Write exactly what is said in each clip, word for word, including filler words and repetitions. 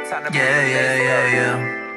Yeah, yeah, yeah, yeah.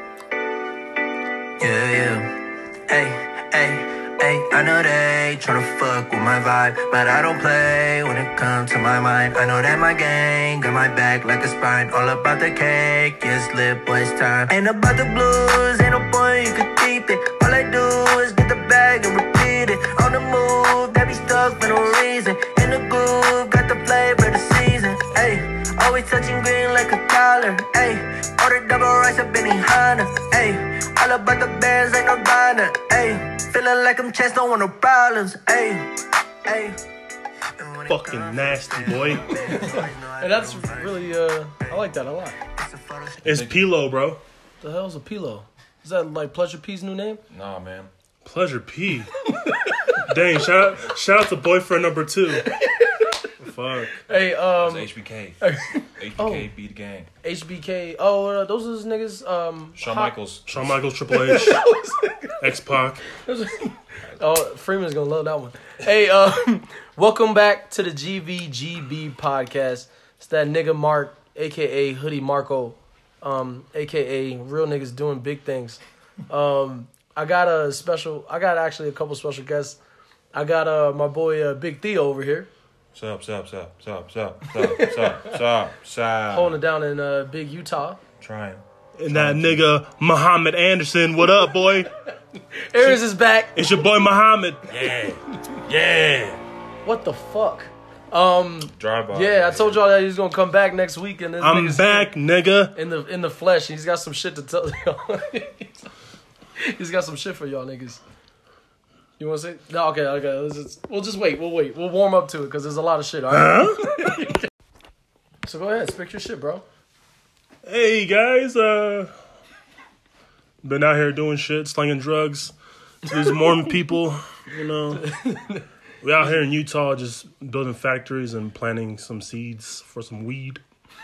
Yeah, yeah. Hey, hey, hey. I know they tryna fuck with my vibe, but I don't play when it comes to my mind. I know that my gang got my back like a spine. All about the cake, yes, lit boys time. Ain't about the blues, ain't no point you could keep it. All I do is get the bag and repeat it. On the move, that be stuck for no reason. In the groove, got the flavor of the season. Ayy, always touching green like a collar. Ayy, order double rice up in Honda. Ayy, all about the bands like Nirvana. Ayy, feeling like I'm chest, don't want no problems. Ayy, ayy. Fucking nasty, boy. And that's really, uh, I like that a lot. It's P-Lo, bro. The hell's a P-Lo? Is that like Pleasure P's new name? Nah, man. Pleasure P. Dang, shout out, shout out to boyfriend number two. Fuck. Hey, um... It's H B K. H B K, Oh. be the gang. H B K. Oh, uh, those are those niggas, um... Shawn hot- Michaels. Shawn Michaels, Triple H, X-Pac. Oh, Freeman's gonna love that one. Hey, um, welcome back to the G V G B podcast. It's that nigga Mark, a k a. Hoodie Marco, um, a k a. Real Niggas Doing Big Things. Um, I got a special, I got actually a couple special guests. I got uh, my boy uh, Big Theo over here. Sup, sup, sup, sup, sup, sup, sup, sup, sup. Holding it down in uh, Big Utah. Trying. And that nigga, Muhammad Anderson. What up, boy? Aries is back. It's your boy, Muhammad. Yeah. Yeah. What the fuck? Um, Drive by. yeah, I told y'all that he's gonna come back next week, and this I'm nigga's back, nigga. in the in the flesh. He's got some shit to tell y'all. He's got some shit for y'all niggas. You want to say? No, okay, okay. Let's just, we'll just wait. We'll wait. We'll warm up to it because there's a lot of shit. All right. Huh? So go ahead, speak your shit, bro. Hey, guys. Uh, been out here doing shit, slinging drugs to these Mormon people, you know. We out here in Utah just building factories and planting some seeds for some weed.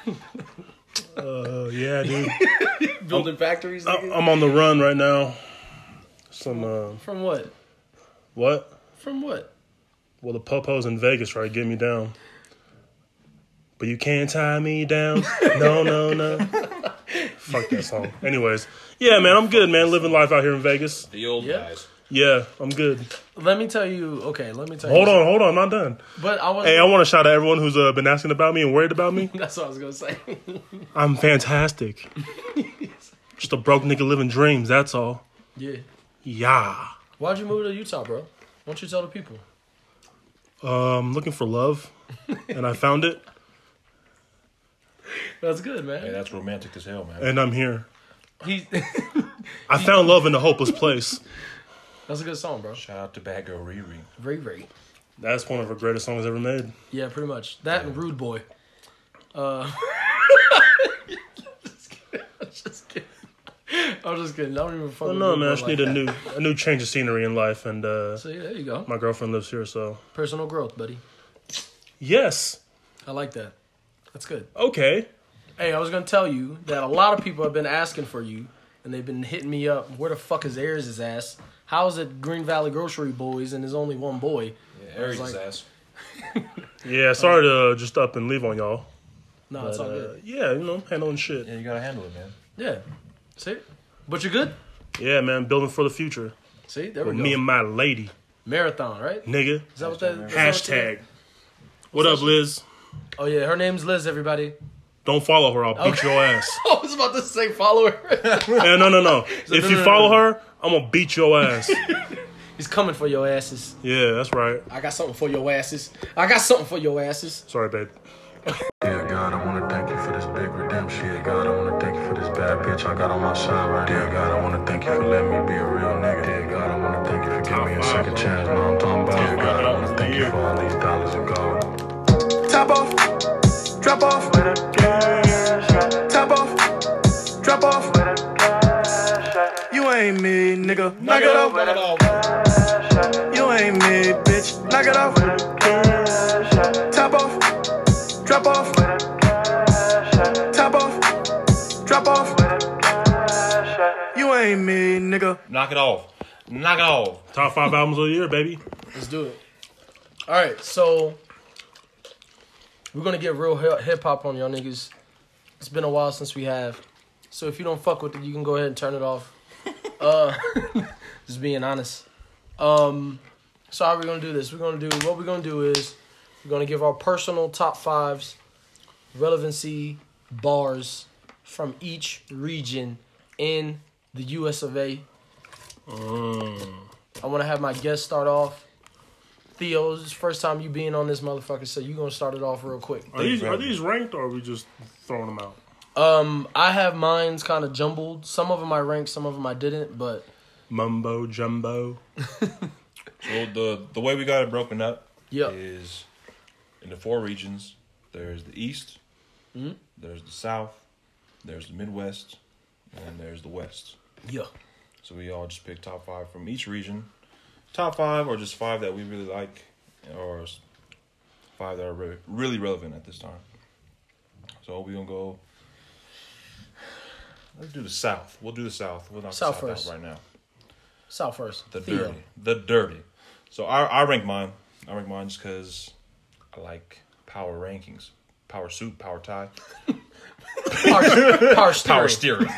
Uh, yeah, dude. Building factories. I- Nigga? I'm on the run right now. Some, uh, From what? what? From what? Well, the popos in Vegas try to get me down. But you can't tie me down. No, no, no. Fuck that song. Anyways. Yeah, man, I'm good, man. Living life out here in Vegas. The old Yeah. guys. Yeah, I'm good. Let me tell you. Okay, let me tell Hold you. on, hold on. I'm not done. But I was. Hey, I want to shout out everyone who's uh, been asking about me and worried about me. That's what I was gonna say. I'm fantastic. Just a broke nigga living dreams, that's all. Yeah. Yeah. Why'd you move to Utah, bro? Why don't you tell the people? Um, looking for love, and I found it, That's good, man. Hey, that's romantic as hell, man. and I'm here. He. I found love in a hopeless place. That's a good song, bro. Shout out to Bad Girl Riri. Ray Ray. That's one of her greatest songs ever made. Yeah, pretty much. That and Rude Boy. Uh, just kidding. I'm just kidding. I'm just kidding. I don't even fuck Oh with no, Rude man, I Boy just like need a that. new, a new change of scenery in life, and uh, So yeah, there you go. my girlfriend lives here, so Personal growth, buddy. yes, I like that. That's good. okay. Hey, I was gonna tell you that a lot of people have been asking for you, and they've been hitting me up. Where the fuck is Ayers' ass? How's it Green Valley Grocery Boys and there's only one boy? Yeah, Aries' like- ass. Yeah, sorry to just up and leave on y'all. No, But, it's all uh, good. yeah, you know, handling shit. Yeah, you gotta handle it, man. Yeah. See? But you're good? Yeah, man, building for the future See? There we with go. me and my lady, Marathon, right? nigga. Is that what that is? Hashtag. What up, Liz? Oh yeah, her name's Liz, everybody. Don't follow her. I'll beat Okay. your ass. I was about to say follow her. Yeah, no, no, no. If no, you no, follow no. her, I'm gonna beat your ass. He's coming for your asses. Yeah, that's right. I got something for your asses. I got something for your asses. Sorry, babe. Dear God, I wanna thank you for this big redemption. Dear God, I wanna thank you for this bad bitch I got on my side right now. Dear God, I wanna thank you for letting me be a real nigga. Dear God, I wanna thank you for giving me a second chance. Know I'm talking about. Dear God, I wanna thank you for all these dollars and gold. Top off, drop off, top off, drop off. You ain't me, nigga. Knock it off. Knock it off. You ain't me, bitch. Knock it off. Top off, drop off, top off, drop off. You ain't me, nigga. Knock it off. Knock it off. Top five albums of the year, baby. Let's do it. All right, so we're gonna get real hip hop on y'all niggas. It's been a while since we have. So if you don't fuck with it, you can go ahead and turn it off. Uh, just being honest. Um, so how are we gonna do this? We're gonna do what we're gonna do is we're gonna give our personal top fives, relevancy bars from each region in the U S of A. Mm. I want to have my guest start off. Theo, this is the first time you being on this motherfucker, so you gonna start it off real quick. Are these are these ranked or are we just throwing them out? Um, I have mine's kind of jumbled. Some of them I ranked, some of them I didn't, but Mumbo jumbo. So the the way we got it broken up Yep. is in the four regions. There's the East, Mhm. there's the South, there's the Midwest, and there's the West. yeah. So we all just pick top five from each region. Top five or just five that we really like, or five that are re- really relevant at this time. So we're going to go... Let's do the South. We'll do the South. We'll knock South the South first. out right now. South first. The Theo. dirty. The dirty. So I, I rank mine. I rank mine just because I like power rankings. Power suit, power tie. Power, power steering. Power steering.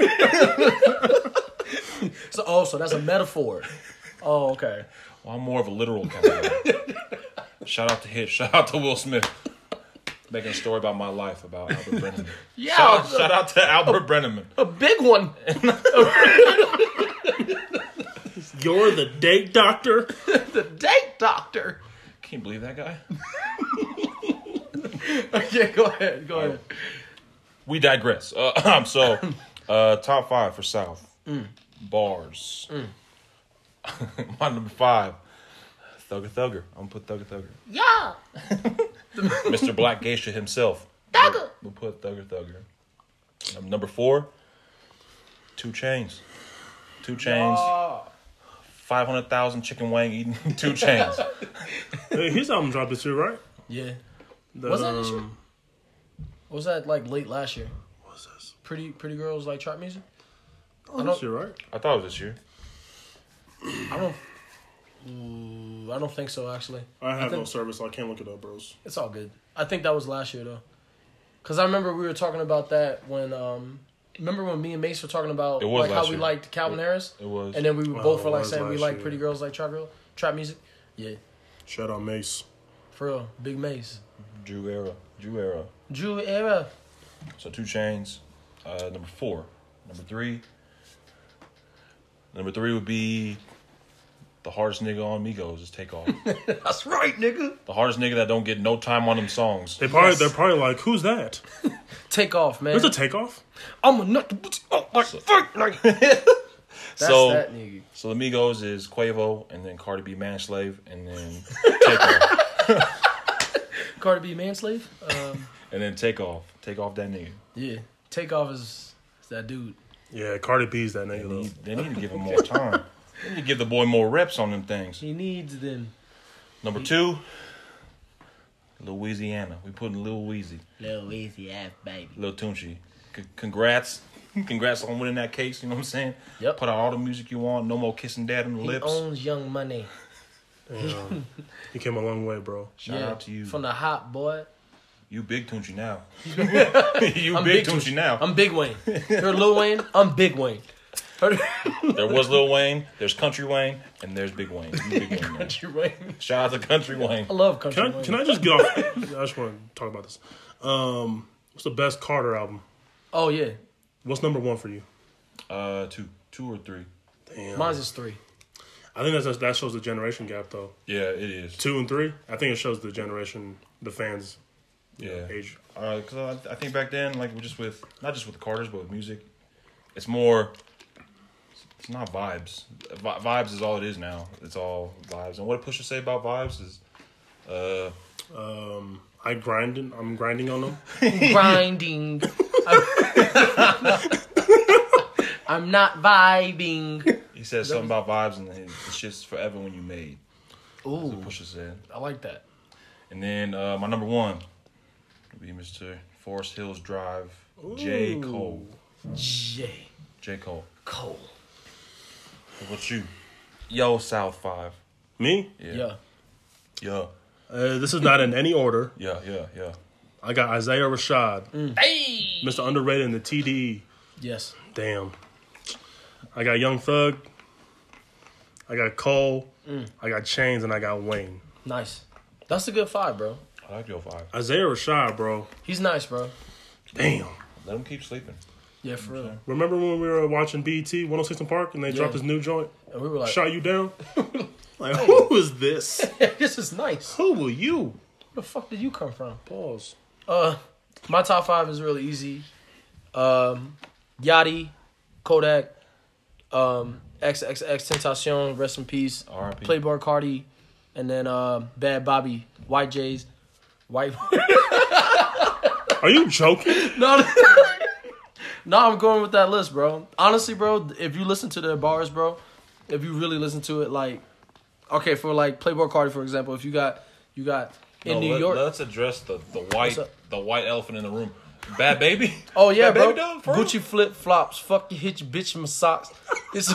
So, oh, so that's a metaphor. Oh, okay. Well, I'm more of a literal kind of guy. Shout out to Hitch. Shout out to Will Smith. Making a story about my life about Albert Brenneman. Yeah. Shout out, shout out to Albert Brenneman. A big one. You're the date doctor. The date doctor. Can you believe that guy? Okay, go ahead. Go ahead. We digress. Uh, so, uh, top five for South. Mm. Bars. Mm. My number five, Thugger Thugger. I'm going to put Thugger Thugger. Yeah. Mister Black Geisha himself. Thugger. We'll put Thugger Thugger. Um, number four, Two Chains. Two Chains. Oh. five hundred thousand chicken wing eating Two Chains. Hey, his album dropped this year, right? Yeah. The, Was that this year? um, What was that like late last year? What's this? Pretty Pretty Girls Like Trap Music? Oh, I this don't- year, right? I thought it was this year. I don't Ooh, I don't think so actually. I have think- no service, so I can't look it up, bros. It's all good. I think that was last year though. Cause I remember we were talking about that when um remember when me and Mace were talking about It was like how last we year. liked Calvin Harris? It was. And then we Oh, both were it like was saying we last like year. Pretty Girls Like Trap Girl Trap Music. Yeah. Shout out Mace. For real. Big Mace. Drew era. Drew era. Drew era. So Two Chains. Uh, number four. Number three. Number three would be the hardest nigga on Migos is Takeoff. That's right, nigga. The hardest nigga that don't get no time on them songs. They probably Yes. they're probably like, who's that? Take off, man. There's a takeoff. I'm a nut. Oh, like, fuck, like. That's so, that nigga. so the Migos is Quavo, and then Cardi B Manslave, and then Takeoff. Cardi B Manslave. Um, And then Takeoff. Take off that nigga. yeah. Take off is, is that dude. Yeah, Cardi B's that They nigga need, though. they need to give him more time. They need to give the boy more reps on them things. He needs them. Number two, Louisiana. We put in Lil Weezy. Little easy ass baby. Lil Tunchi. C- congrats. Congrats on winning that case, you know what I'm saying? Yep. Put out all the music you want. No more kissing dad on the He lips. owns Young Money. Damn. He came a long way, bro. Shout out to you. From the hot boy. You big Tunchi now. you I'm big Big Tunchi now. I'm Big Wayne. You're Lil Wayne. I'm Big Wayne. There was Lil Wayne, there's Country Wayne, and there's Big Wayne. You big Wayne now. Country Wayne. Shout out to Country Wayne. I love Country Can I, Wayne. can I just get off? I just want to talk about this. Um, what's the best Carter album? Oh, yeah. What's number one for you? Uh, two, two or three. Damn. Mine's is three. I think that's, that shows the generation gap, though. Yeah, it is. Two and three. I think it shows the generation, the fans' Yeah. age. Because I, I think back then, like just with not just with the Carters, but with music, it's more. It's not vibes. Vi- vibes is all it is now. It's all vibes. And what Pusha say about vibes is, uh, Um, I grinding. I'm grinding on them. Grinding. I'm, I'm not vibing. he says something about vibes, and it- it's just forever when you made. That's Ooh, what Pusha said. I like that. And then uh, my number one would be Mister Forest Hills Drive, J. Ooh. Cole. J. J. Cole. Cole. What's you? Yo, South Five. Me? Yeah. Yeah. Yeah. Uh, this is not in any order. Yeah. Yeah. Yeah. I got Isaiah Rashad, Hey. Mister Underrated in the T D E. Yes. Damn. I got Young Thug. I got Cole. Mm. I got Chainz, and I got Wayne. Nice. That's a good five, bro. I like your five. Isaiah Rashad, bro. He's nice, bro. Damn. Let him keep sleeping. Yeah, for real. Remember when we were watching B E T one oh six in Park and they Yeah. dropped this new joint? And we were like, Shot you down? Like, who is this? this is nice. Who were you? Where the fuck did you come from? Pause. Uh, my top five is really easy. Um, Yachty, Kodak, um, X X X Tentacion, rest in peace. R I P. Playboy Cardi, and then uh, Bad Bobby, White J's, White. Are you joking? no, no, no, I'm going with that list, bro. Honestly, bro, if you listen to their bars, bro, if you really listen to it, like, okay, for like Playboy Cardi, for example, if you got, you got in No, New let, York. Let's address the, the white What's up? the white elephant in the room. Bad Baby. Oh yeah, Bad bro. Baby dog, for real? Gucci flip flops. Fuck you, hit your bitch in my socks. It's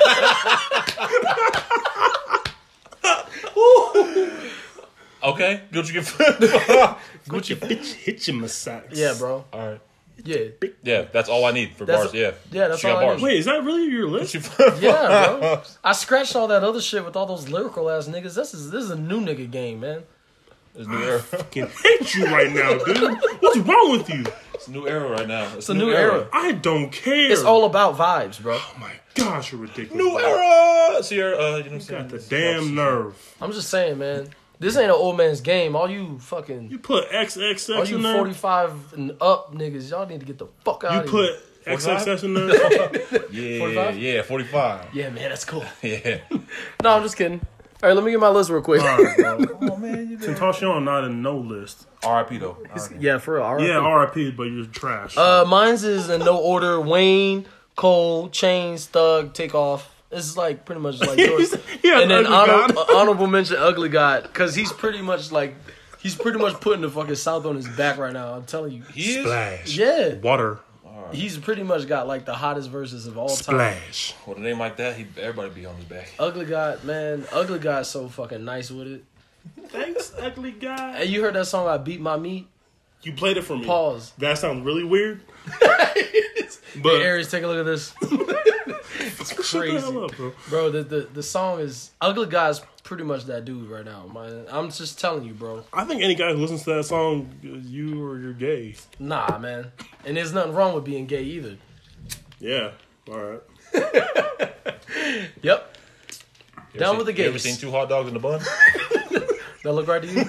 Okay, Gucci get Gucci bitch hit you, Massax. yeah, bro. All right. Yeah, Yeah, that's all I need for That's- bars. Yeah. yeah, that's She got all I bars. need. Wait, is that really your list? yeah, bro. I scratched all that other shit with all those lyrical ass niggas. This is this is a new nigga game, man. It's new era. I can hate you right now, dude. What's wrong with you? It's a new era right now. It's, It's a new era. I don't care. It's all about vibes, bro. Oh my gosh, you're ridiculous. New era. Sierra, uh, you know what I'm saying? Got the damn nerve. I'm just saying, man. This ain't an old man's game. All you fucking, You put X X all X you in there. forty-five and up niggas, y'all need to get the fuck out You of put here. X X X in there. Yeah, forty-five? yeah, forty-five. Yeah, man, that's cool. Yeah. No, I'm just kidding. All right, let me get my list real quick. All right, bro. Oh man, you Tentacion not in no list. R I P though. Yeah, for real. R I P. Yeah, R I P, but you're trash. Uh, mine's is in no order. Wayne, Cole, Chainz, Thug, Takeoff. This is like pretty much like yours. Yeah, And then Ugly honor, God. uh, honorable mention, Ugly God, because he's pretty much like he's pretty much putting the fucking South on his back right now. I'm telling you. He is. Splash. Yeah, Water. he's pretty much got like the hottest verses of all time. Splash. With a name like that, he everybody be on his back. Ugly God, man, Ugly God's so fucking nice with it. Thanks, ugly guy. Hey, you heard that song I Beat My Meat? You played it for me. Pause. That sounds really weird. Hey, But Aries, take a look at this. It's shut the crazy. hell up, bro. Bro, the, the the song is Ugly Guy's pretty much that dude right now, man. I'm just telling you, bro. I think any guy who listens to that song, you or you're gay. Nah, man. And there's nothing wrong with being gay either. Yeah. All right. Yep. You ever Down seen- with the You ever gays. seen two hot dogs in a bun? That look right to you?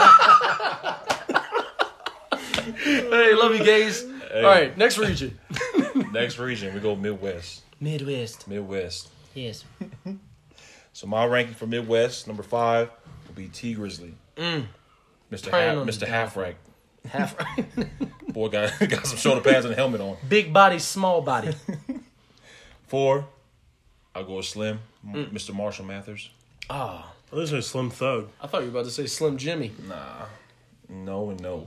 Hey, love you, gays. Hey, All right, next region. Next region, we go Midwest. Midwest. Midwest. Yes. So my ranking for Midwest, number five, will be T Grizzly. Mm. Mister Praying Half, on Mister the Half Rank. Half. Boy got got some shoulder pads and a helmet on. Big body, small body. Four, I'll go with Slim, M- Mm. Mister Marshall Mathers. Ah, Oh, this is Slim Thug. I thought you were about to say Slim Jimmy. Nah, no and no.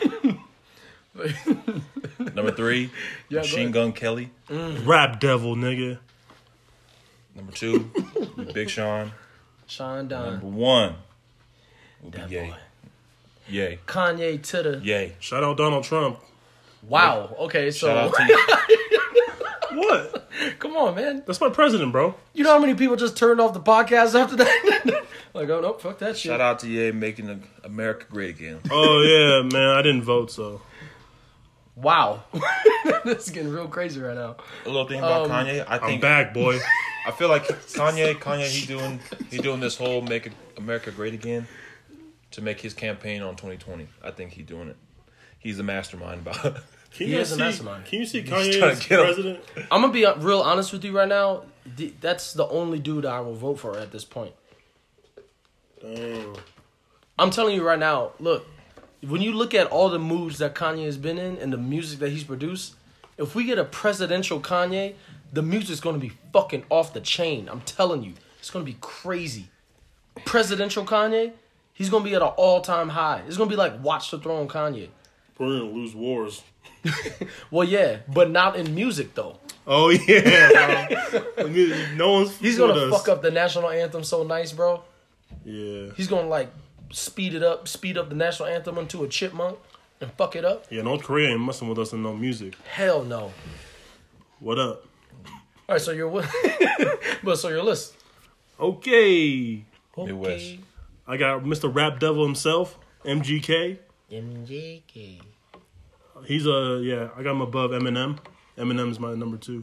Number three, Yeah, go Machine ahead. Gun Kelly. Rap devil, nigga. Number two, Big Sean. Sean Number Don. one will be That Ye. boy. Yay. Kanye to the. Yay. Shout out Donald Trump. Wow. Okay, so. Shout out to you. What? Come on, man. That's my president, bro. You know how many people just turned off the podcast after that? Like, oh, no, fuck that shit. Shout out to Ye making the America great again. Oh yeah, man. I didn't vote, so Wow. This is getting real crazy right now. A little thing about Um, Kanye, I I'm think back, boy. I feel like Kanye, Kanye, he doing he doing this whole make America great again to make his campaign on twenty twenty. I think he doing it. He's the mastermind about it. Can He you is a see? mastermind. Can you see trying Kanye to as get him. president? I'm going to be uh, real honest with you right now. D- That's the only dude I will vote for at this point. Damn. I'm telling you right now, look, when you look at all the moves that Kanye has been in and the music that he's produced, if we get a presidential Kanye, the music's going to be fucking off the chain. I'm telling you. It's going to be crazy. Presidential Kanye, he's going to be at an all-time high. It's going to be like Watch the Throne Kanye. We're gonna lose wars. Well, yeah, but not in music, though. Oh yeah, bro. I mean, no one's. He's going with to us. fuck up the national anthem so nice, bro. Yeah. He's going to, like, speed it up, speed up the national anthem into a chipmunk and fuck it up. Yeah, North Korea ain't messing with us in no music. Hell no. What up? All right, so your but so your list. Okay. Midwest. I got Mister Rap Devil himself, M G K. M G K. He's a, uh, yeah, I got him above Eminem. Eminem's my number two.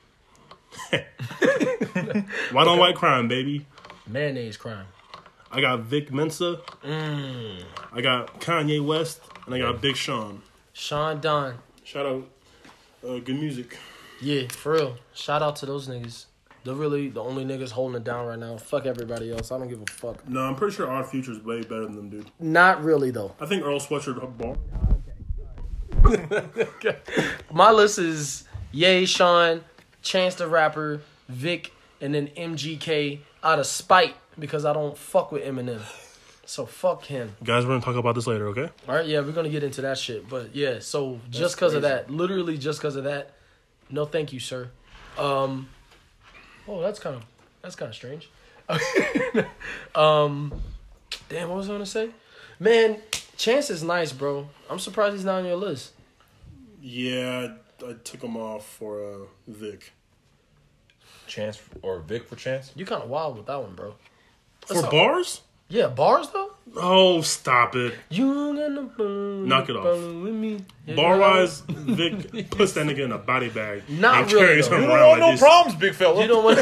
White on white crime, baby. Mayonnaise crime. I got Vic Mensa. Mm. I got Kanye West. And I got Big Sean. Sean Don. Shout out. Uh, good music. Yeah, for real. Shout out to those niggas. They're really the only niggas holding it down right now. Fuck everybody else. I don't give a fuck. No, I'm pretty sure our future's way better than them, dude. Not really, though. I think Earl Sweatshirt bar. My list is Ye, Sean, Chance the Rapper, Vic, and then M G K out of spite because I don't fuck with Eminem. So fuck him. Guys, we're going to talk about this later, okay? All right, yeah, we're going to get into that shit. But yeah, so just because of that, literally just because of that, no thank you, sir. Um, oh, that's kind of that's kind of strange. um, damn, what was I going to say? Man, Chance is nice, bro. I'm surprised he's not on your list. Yeah, I, I took him off for uh, Vic. Chance or Vic for Chance? You kind of wild with that one, bro. For That's all- bars? Yeah, bars though. Oh, stop it. You gonna burn, Knock it off. burn with me. Bar wise, Vic puts that nigga in a body bag. Not and really, carries though. him You don't around want like no this. problems, big fella. You don't want.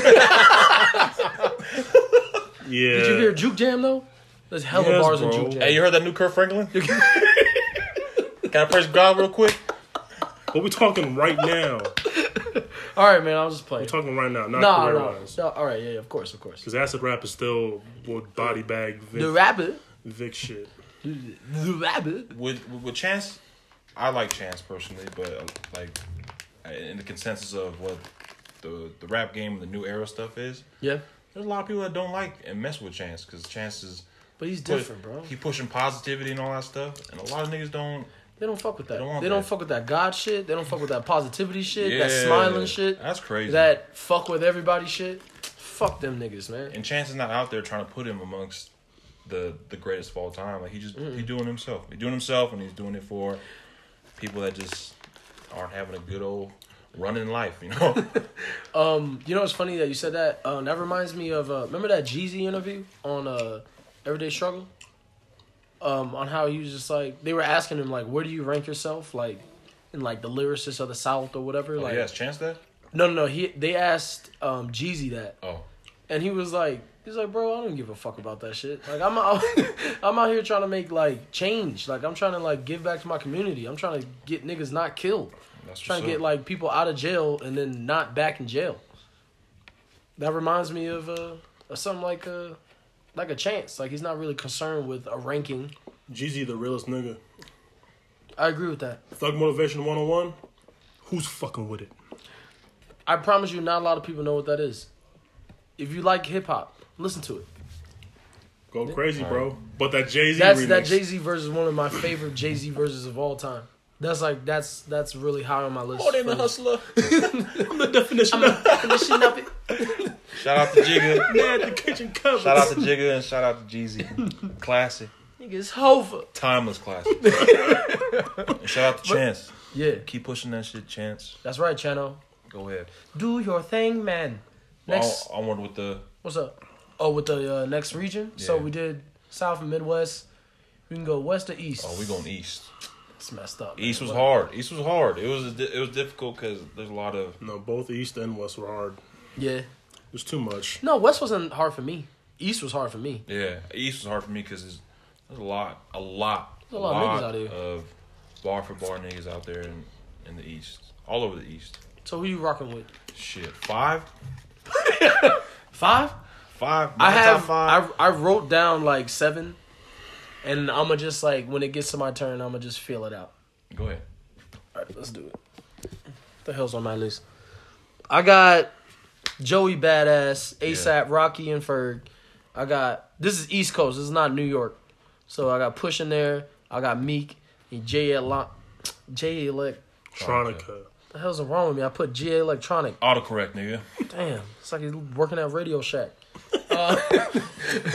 Yeah. Did you hear Juke Jam though? There's hella Yes, bars in bro. Juke Jam. Hey, you heard that new Kurt Franklin? Can I praise God real quick? But we're talking right now. All right, man. I was just playing. We're talking right now, not No, career no, wise. no. All right, yeah, yeah, of course, of course. Because acid rap is still what body bag Vic, The rapper, Vic shit. the rapper. With with Chance, I like Chance personally, but uh, like in the consensus of what the the rap game, the new era stuff is, Yeah, there's a lot of people that don't like and mess with Chance because Chance is but he's push- different, bro. He pushing positivity and all that stuff, and a lot of niggas don't. They don't fuck with that. They don't want They don't that. fuck with that God shit. They don't fuck with that positivity shit. That Yeah, smiling shit. That's crazy. That fuck with everybody shit. Fuck them niggas, man. And Chance is not out there trying to put him amongst the the greatest of all time. Like he just Mm-mm. he doing himself. He doing himself, and he's doing it for people that just aren't having a good old run in life. You know. Um, you know what's funny that you said that? Uh, that reminds me of uh, remember that Jeezy interview on uh, Everyday Struggle? Um, on how he was just like they were asking him like, where do you rank yourself like in like the lyricists of the South or whatever? Oh, like, yes, Chance that. no, no, no. He they asked um, Jeezy that, Oh, and he was like, he's like, bro, I don't give a fuck about that shit. Like I'm out, I'm out here trying to make like change. Like I'm trying to like give back to my community. I'm trying to get niggas not killed. that's Trying to what's get up. like people out of jail and then not back in jail. That reminds me of uh of something like a like a Chance. Like he's not really concerned with a ranking. Jeezy, the realest nigga. I agree with that. Thug Motivation one oh one. Who's fucking with it? I promise you, not a lot of people know what that is. If you like hip hop, listen to it. Go crazy, bro. But that Jay-Z That's remix. that Jay Z verse is one of my favorite Jay Z verses of all time. That's like that's that's really high on my list. Oh, they the for- hustler. I'm the definition of Finishing up it. Shout out to Jigga. man, the kitchen cupboard. Shout out to Jigga and shout out to Jeezy. Classic, Niggas Hova. timeless classic. And shout out to Chance. Yeah, Keep pushing that shit, Chance. that's right, Chano. Go ahead. Do your thing, man. Next. I wonder with the What's up? Oh, with the uh, next region. So Yeah. we did South and Midwest. We can go west or east. oh we going east. It's messed up. man. East was But- hard. East was hard. It was it was difficult because there's a lot of No, both East and West were hard. Yeah. There's too much. No, West wasn't hard for me. East was hard for me. yeah. East was hard for me because there's, there's a lot, a lot, There's a lot of niggas out here. of bar for bar niggas out there in, in the East, all over the East. So who you rocking with? Shit, five, Five? five. I my top have. five. I I wrote down like seven, and I'm gonna just like when it gets to my turn, I'm gonna just feel it out. Go ahead. All right, let's do it. What the hell's on my list? I got Joey Badass, ASAP, Rocky, and Ferg. I got this is East Coast. This is not New York. So I got Push in there. I got Meek and J L J Elect. Tronica. The hell's wrong with me? I put J Electronic. Autocorrect, nigga. Damn, it's like he's working at Radio Shack. Shout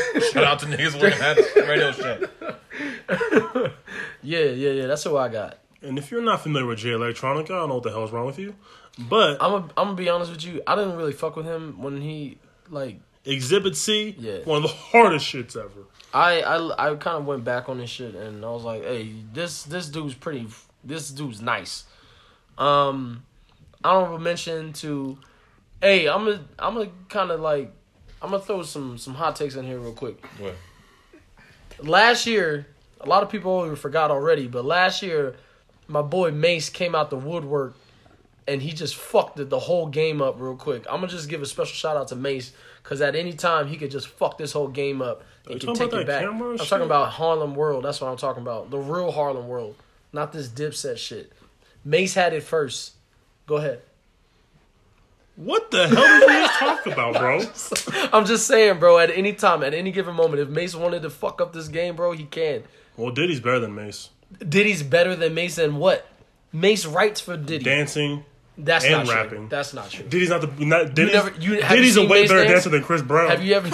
out to niggas working at Radio Shack. Yeah, yeah, yeah. That's who I got. And if you're not familiar with Jay Electronica, I don't know what the hell's wrong with you. But I'm a, I'm gonna be honest with you. I didn't really fuck with him when he like Exhibit C, Yeah. one of the hardest shits ever. I I, I kind of went back on this shit and I was like, hey, this this dude's pretty. This dude's nice. Um, honorable mention to, hey, I'm gonna I'm gonna kind of like I'm gonna throw some some hot takes in here real quick. What? Last year, a lot of people forgot already, but last year, my boy Mace came out the woodwork and he just fucked it, the whole game up real quick. I'm gonna just give a special shout out to Mace because at any time he could just fuck this whole game up Are you and can talking take about it that back. camera I'm shit? talking about Harlem World. That's what I'm talking about. The real Harlem World, not this Dipset shit. Mace had it first. Go ahead. What the hell did we just talk about, bro? I'm just saying, bro. At any time, at any given moment, if Mace wanted to fuck up this game, bro, he can. Well, Diddy's better than Mace. Diddy's better than Mace and what? Mace writes for Diddy. Dancing. That's and not rapping. true. That's not true. Diddy's not the not Diddy's, never- you- have Diddy's you a seen way Mace better dance? dancer than Chris Brown. Have you ever,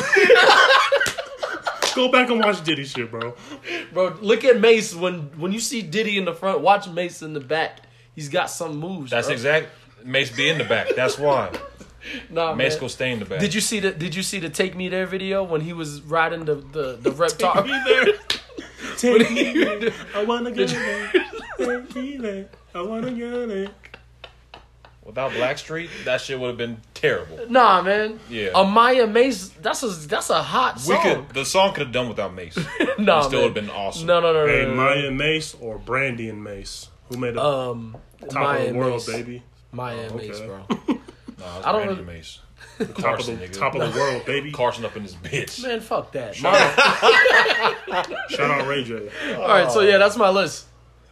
Go back and watch Diddy shit, bro. bro? Look at Mace when when you see Diddy in the front. Watch Mace in the back. He's got some moves. That's bro. exact. Mace be in the back. That's why. Nah, Mace man. go stay in the back. Did you see the Did you see the Take Me There video when he was riding the the the rep talk? Take me there. Take me When he- there. I wanna go there. Take me there. I wanna go there. Without Blackstreet, that shit would have been terrible. Nah, man. Yeah. Amaya Mace. That's a that's a hot We song. could. The song could have done without Mace. nah, it still man. would have been awesome. No, no, no, no. Hey, no, no. Maya and Mace or Brandy and Mace? Who made the Um, top Maya of the and world, Mace. baby? Maya and okay. Mace, bro. No, it's I don't Brandy really- Mace. Top of Carson, the nigga. top of the world, baby. Carson up in his bitch. Man, fuck that. Shut My- Shout out Ray J. All right, so yeah, that's my list.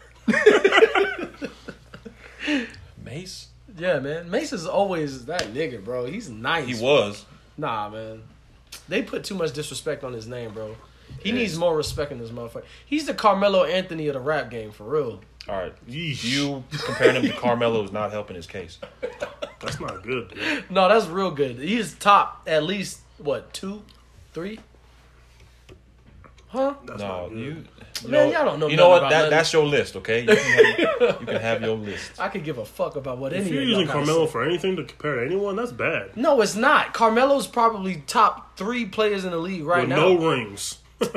Mace? Yeah, man. Mace is always that nigga, bro. He's nice. He was. Nah, man. They put too much disrespect on his name, bro. He Yes. needs more respect in this motherfucker. He's the Carmelo Anthony of the rap game, for real. All right. Yeesh. You comparing him to Carmelo is not helping his case. That's not good, dude. No, that's real good. He's top at least, what, two, three? Huh? That's no, not good. you. you Man, know, y'all don't know You nothing know what? about That, nothing. that's your list, okay? You can, have, you can have your list. I could give a fuck about what any If of you're y'all using gotta Carmelo say. for anything to compare to anyone, that's bad. No, it's not. Carmelo's probably top three players in the league right With now. no rings.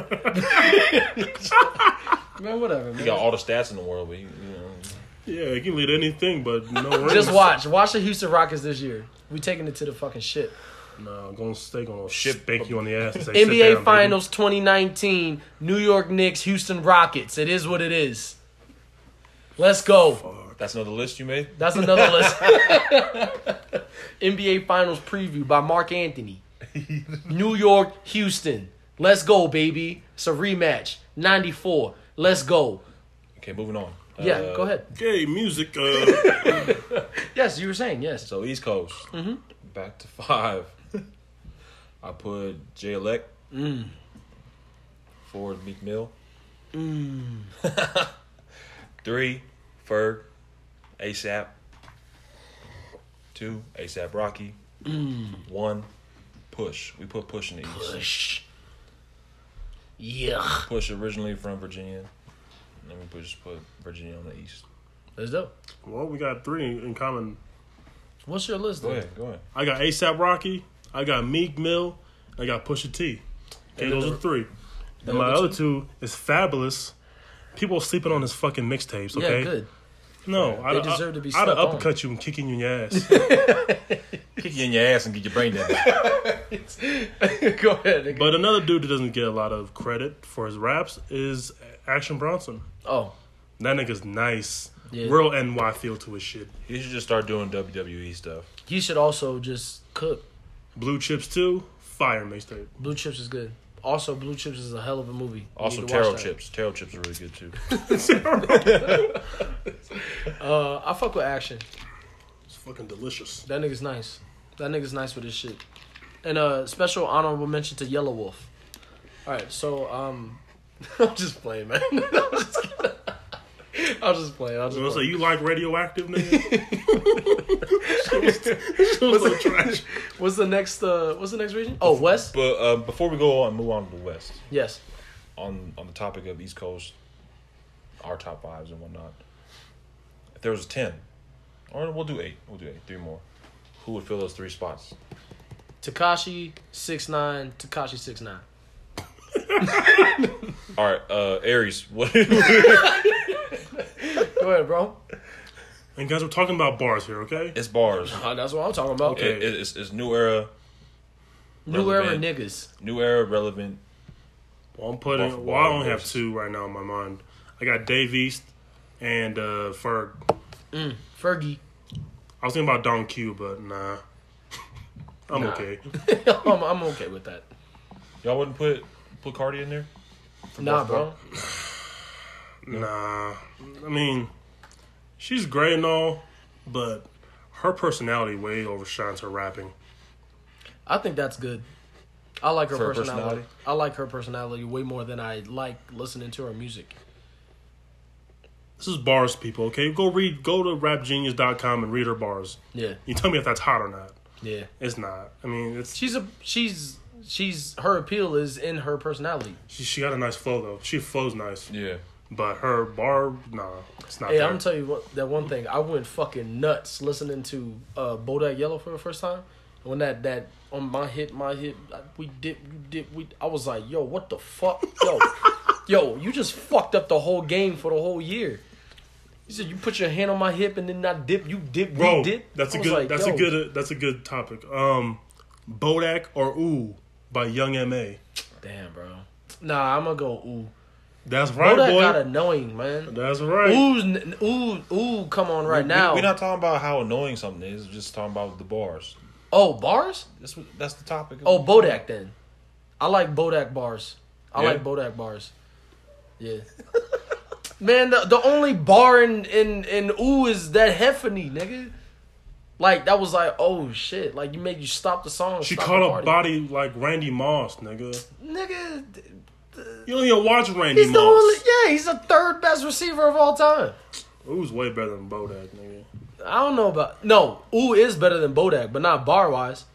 Man, whatever, man. He got all the stats in the world, but he, you know. Yeah, he can lead anything, but no rings. Just watch. Watch the Houston Rockets this year. We taking it to the fucking shit. Nah, Golden State gonna Shit. spank you on the ass and say, N B "Sit A down, Finals twenty nineteen, New York Knicks, Houston Rockets. It is what it is. Let's go. That's another list you made? That's another list. N B A Finals preview by Mark Anthony. New York, Houston. Let's go, baby. It's a rematch. ninety-four. Let's go. Okay, moving on. Yeah, Uh, go ahead. Okay, music. Uh, Yes, you were saying yes. So East Coast. Mm-hmm. Back to five. I put J Elect. Mm. Four, Meek Mill. Mm. Three, Ferg. ASAP. Two, ASAP Rocky. Mm. One, Push. We put Push in the East. Push. Yeah. Push originally from Virginia. And then we just put Virginia on the East. Let's go. well, we got three in common. What's your list? Go then? ahead, go ahead. I got ASAP Rocky. I got Meek Mill. I got Pusha T. Okay, And those the- are three. the And my other other two is Fabulous. People are sleeping on his fucking mixtapes, okay? Yeah, good. No, They I'd, deserve to be I'd slept on. uppercut you and kick you in your ass. Kick you in your ass and get your brain damage. Go ahead. Nigga. But another dude that doesn't get a lot of credit for his raps is Action Bronson. Oh, That nigga's nice. Yeah. Real N Y feel to his shit. You should just start doing W W E stuff. he should also just cook. Blue Chips two, fire mixtape. Blue Chips is good. Also, Blue Chips is a hell of a movie. You Also, need to watch taro that. chips. Taro chips are really good too. Uh, I fuck with Action. It's fucking delicious. That nigga's nice. That nigga's nice with his shit. And uh, special honorable mention to Yellow Wolf. All right, so um, I'm just playing, man. I'm just kidding. I'm just playing. I'm just You know, so playing. you like radioactive, nigga? Shit was so trash. What's the next? Uh, what's the next region? Oh, West. But uh, before we go on, move on to the West. Yes. On on the topic of East Coast, our top fives and whatnot. there was ten, or we'll do eight. We'll do eight. Three more. Who would fill those three spots? Tekashi six nine. Tekashi six nine. All right, uh, Aries. What? Go ahead, bro. And guys, we're talking about bars here, okay? It's bars. Uh, that's what I'm talking about. Okay. It, it's, it's new era. New era relevant. niggas. New era relevant. Well, I'm putting. Both Well, I only have bars. two right now in my mind. I got Dave East and uh, Ferg. Mm, Fergie. I was thinking about Don Q, but nah. I'm Nah. okay. I'm, I'm okay with that. Y'all wouldn't put put Cardi in there? Nah, both bro. Nah. I mean, she's great and all, but her personality way overshines her rapping. I think that's good. I like her For her personality. personality? I like her personality way more than I like listening to her music. This is bars, people, okay? Go read, go to rap genius dot com and read her bars. Yeah, You tell me if that's hot or not. yeah. It's not. I mean, it's She's a she's she's her appeal is in her personality. she, she got a nice flow, though. She flows nice. Yeah. But her bar, nah, it's not Hey, there. I'm gonna tell you what that one thing. I went fucking nuts listening to uh, Bodak Yellow for the first time. When that that on my hit, my hit, we dip, you dip, we. I was like, yo, what the fuck, yo, yo, you just fucked up the whole game for the whole year. You said you put your hand on my hip and then not dip, you dip, Bro, we dip. that's I a was good like, that's yo, a good uh, that's a good topic. Um Bodak or Ooh by Young M A. Damn, bro. Nah, I'm gonna go ooh. That's right, Bodak boy. got annoying, man. That's right. Ooh's, n- ooh, ooh, come on right We- now. We're not talking about how annoying something is. We're just talking about the bars. Oh, bars? That's what, that's the topic. of- Oh, Bodak then. I like Bodak bars. I Yeah? like Bodak bars. Yeah. Man, the, the only bar in, in, in Ooh is that Heffany, nigga. Like, that was like, oh, shit. Like, you made you stop the song. She stop caught the a party. body like Randy Moss, nigga. Nigga, You don't even watch Randy he's the Moss. only, yeah, he's the third best receiver of all time. Ooh's way better than Bodak, nigga. I don't know about, no, Ooh is better than Bodak, but not bar-wise.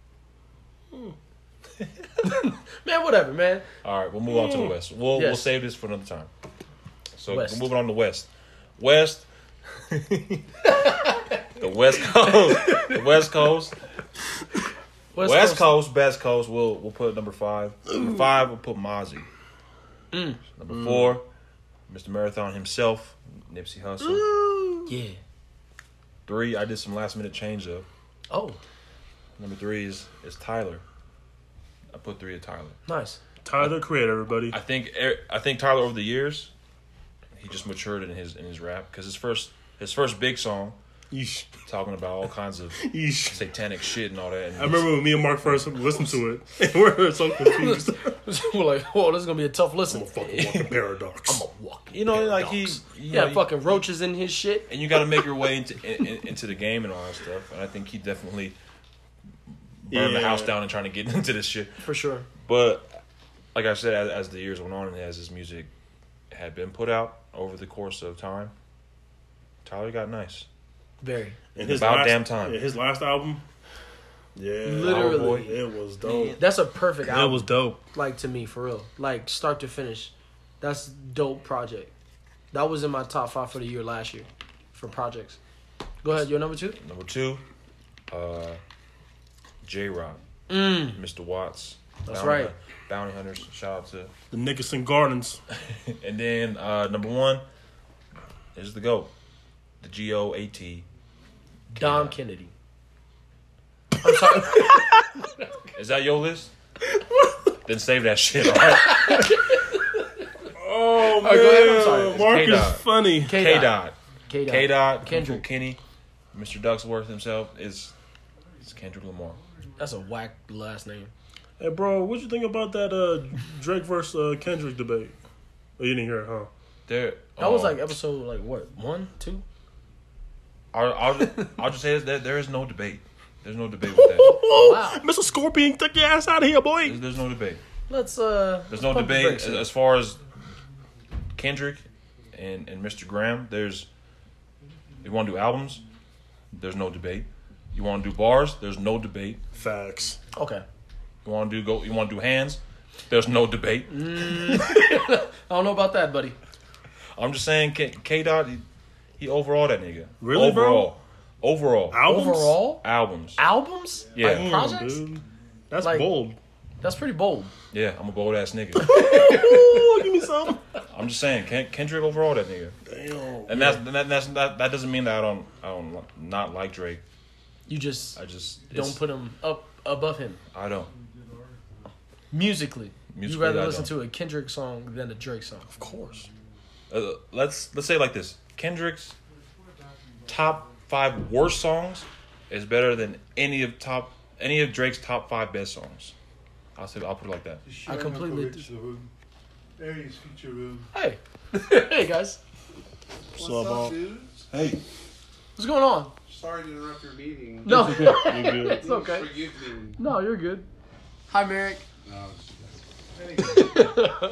Man, whatever, man. All right, we'll move on to the West. We'll we'll Yes. save this for another time. So West. we're moving on to West. West. the West Coast. The West Coast. West, West Coast. Coast, best coast. We'll we'll put at number five. Number five, we'll put Mozzie. Mm. Number four, Mister Marathon himself, Nipsey Hussle. Yeah. Three, I did some last minute change up. Oh, Number three is is Tyler. I put three at Tyler. nice. Tyler the Creator, everybody. I think er- I think Tyler over the years, he just matured in his in his rap because his first his first big song Yeesh. talking about all kinds of Yeesh. satanic shit and all that. And I remember when me and Mark first listened to it, and we were so confused. We're like, whoa, this is gonna be a tough listen. I'm a fucking walking paradox. I'm a walking. you know, like he, paradox. you Yeah, know, fucking roaches in his shit. and you got to make your way into in, in- into the game and all that stuff. And I think he definitely burned the Yeah. house down and trying to get into this shit. For sure. But like I said, as, as the years went on and as his music had been put out over the course of time, Tyler got nice. Very. And his About last, damn time. yeah, his last album, yeah, Literally. Boy, it was dope. That's a perfect It album. was dope. Like, to me, for real. Like, start to finish. That's dope project. That was in my top five for the year last year for projects. Go ahead, your number two? Number two, uh, J Rock, Mm. Mister Watts. That's Bounty- right. Bounty Hunters. Shout out to. The Nickerson Gardens. And then uh, number one is the GOAT, the G O A T. Dom Kennedy. I'm sorry. Is that your list? Then save that shit. All right? Oh man, right, go ahead, I'm sorry. Mark is K-Dot. funny. K K-Dot. Dot. K-Dot. K Dot. Kendrick. Kenny. Mister Ducksworth himself is, is Kendrick Lamar. That's a whack last name. Hey, bro, what you think about that uh, Drake versus uh, Kendrick debate? Oh, you didn't hear it, huh? There. That was uh, like episode, like, what? One? Two? I'll, I'll, just, I'll just say this, there, there is no debate. There's no debate with that. Wow. Mister Scorpion, take your ass out of here, boy. There's, there's no debate. Let's, uh... There's no pump the debate brakes as, here. as far as Kendrick and, and Mister Graham. There's, you want to do albums? There's no debate. You want to do bars? There's no debate. Facts. Okay. You want to do go? You want to do hands? There's no debate. I don't know about that, buddy. I'm just saying, K, K Dot, he, He overall that nigga. Really, bro? overall. Overall. Albums? Overall, Albums. albums, Yeah. like Damn, projects. dude. That's Like- bold. That's pretty bold. Yeah, I'm a bold ass nigga. Ooh, give me some. I'm just saying, Ken- Kendrick overall that nigga. Damn. And that's that, that's that, that doesn't mean that I don't I don't li- not like Drake. You just I just don't it's- put him up above him I don't. musically. Musically, you rather I listen don't. to a Kendrick song than a Drake song. Of course. Uh, let's let's say it like this: Kendrick's top five worst songs is better than any of top any of Drake's top five best songs. I'll say I'll put it like that. I completely Rich, the hood. Aries feature room. Hey, hey guys, What's up, up, all? dudes? Hey. what's going on? Sorry to interrupt your meeting. No, You good. it's okay. Forgive me. No, you're good. Hi, Merrick. No, it's just- Anyway.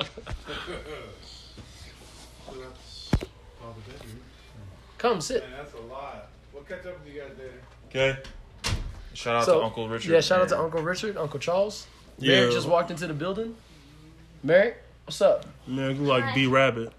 So that's all the bedroom. Come sit. Man, that's a lot. We'll catch up with you guys later. Okay. Shout out So, to Uncle Richard. Yeah, shout out to and- Uncle Richard, Uncle Charles. Yeah. Merrick just walked into the building. Merrick, what's up? Man, you like B Rabbit.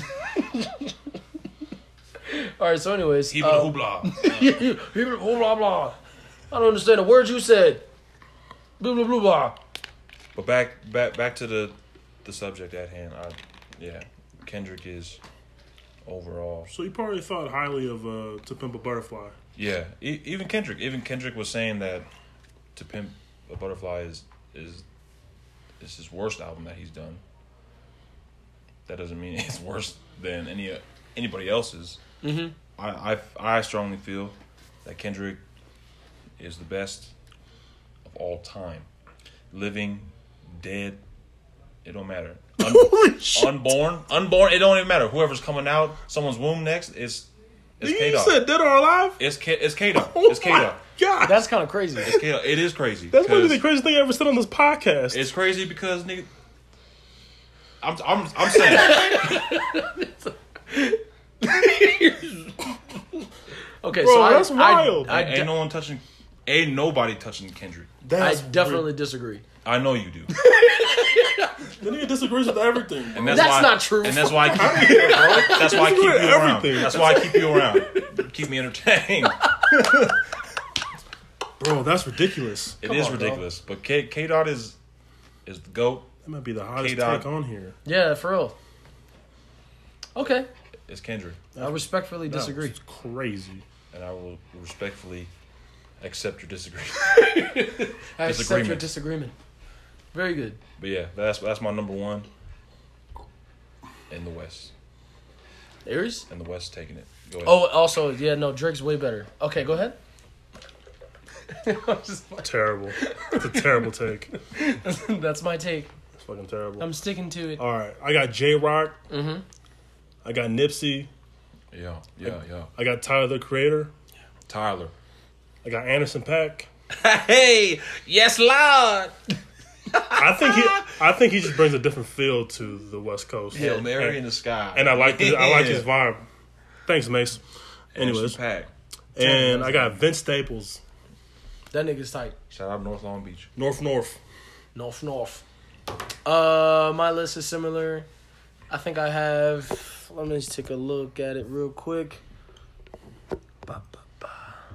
All right, so anyways, He um, blah. he he blah blah blah. I don't understand a word you said. Blah blah blah blah. But back back back to the the subject at hand. I, yeah, Kendrick is overall. So you probably thought highly of uh, To Pimp a Butterfly. Yeah, e- even Kendrick. Even Kendrick was saying that To Pimp a Butterfly is is is his worst album that he's done. That doesn't mean it's worse than any anybody else's. Mm-hmm. I, I I strongly feel that Kendrick is the best of all time, living, dead. It don't matter. Un- Holy shit. unborn, unborn. It don't even matter. Whoever's coming out, someone's womb next. It's it's K You Dot. said dead or alive? It's K. It's K Dot. Oh It's K my Dot. God. That's kind of crazy. It's K Dot. It is crazy. That's maybe because- the craziest thing I ever said on this podcast. It's crazy because nigga. I'm I'm I'm saying Okay, Bro, so I, that's I- wild. I, ain't de- no one touching, ain't nobody touching Kendrick. I That's definitely disagree. I know you do, The nigga disagrees with everything. and that's, That's why, not true. And that's why I keep, that's why I keep you Disagree with around. everything. That's why I keep you around. Keep me entertained. Bro, that's ridiculous. It Come is on, bro. ridiculous, but K K Dot is is the goat. That might be the hottest K-Dot. take on here. Yeah, for real. Okay, It's Kendrick, I respectfully That disagree. was crazy. and I will respectfully accept your disagreement. I accept your disagreement. disagreement. Very good. But yeah, that's that's my number one in the West. Aries? And the West taking it. Go ahead. Oh, also, yeah, no, Drake's way better. Okay, go ahead. I'm just- Terrible. It's a terrible take. That's my take. It's fucking terrible. I'm sticking to it. All right. I got J Rock. Mm-hmm. I got Nipsey. Yeah, yeah, yeah. I got Tyler the Creator. Tyler. I got Anderson .Paak. Hey, yes, Lord. I think he I think he just brings a different feel to the West Coast. Hail Mary and, in the sky. and I like his, I like his vibe. Thanks, Mace. Anyways, Pack. and I got Vince Staples. That nigga's tight. Shout out North Long Beach. North North. North, north. Uh, my list is similar. I think I have. Let me just take a look at it real quick. Ba, ba, ba.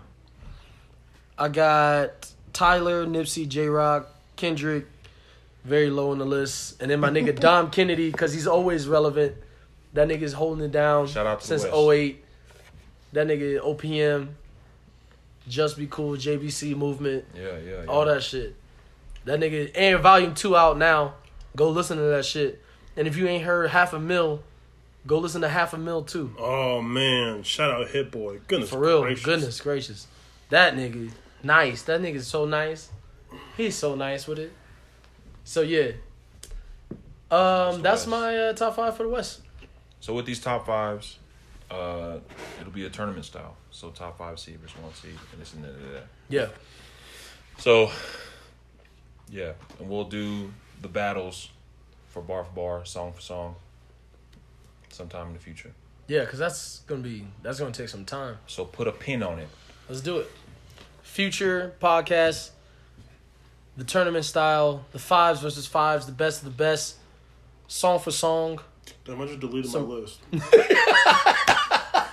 I got Tyler, Nipsey, J Rock, Kendrick, very low on the list, and then my nigga Dom Kennedy because he's always relevant. That nigga's holding it down. Shout out to the since West. oh eight. That nigga O P M, Just Be Cool, J B C movement. Yeah, yeah, yeah. All that shit. That nigga, and volume two out now. Go listen to that shit. And if you ain't heard Half a Mil, go listen to Half a Mil too. Oh man, shout out Hit Boy. Goodness For real, gracious. goodness gracious. That nigga, nice. That nigga's so nice. He's so nice with it. So yeah. Um, the that's West. my uh, top five for the West. So with these top fives, uh, it'll be a tournament style. So top five seed versus one seed, and this and that, that, that. Yeah. So, yeah, and we'll do the battles for bar for bar, song for song, sometime in the future. Yeah, because that's gonna be that's gonna take some time. So put a pin on it. Let's do it. Future podcast, the tournament style, the fives versus fives, the best of the best, song for song. Damn, I just deleted So- my list.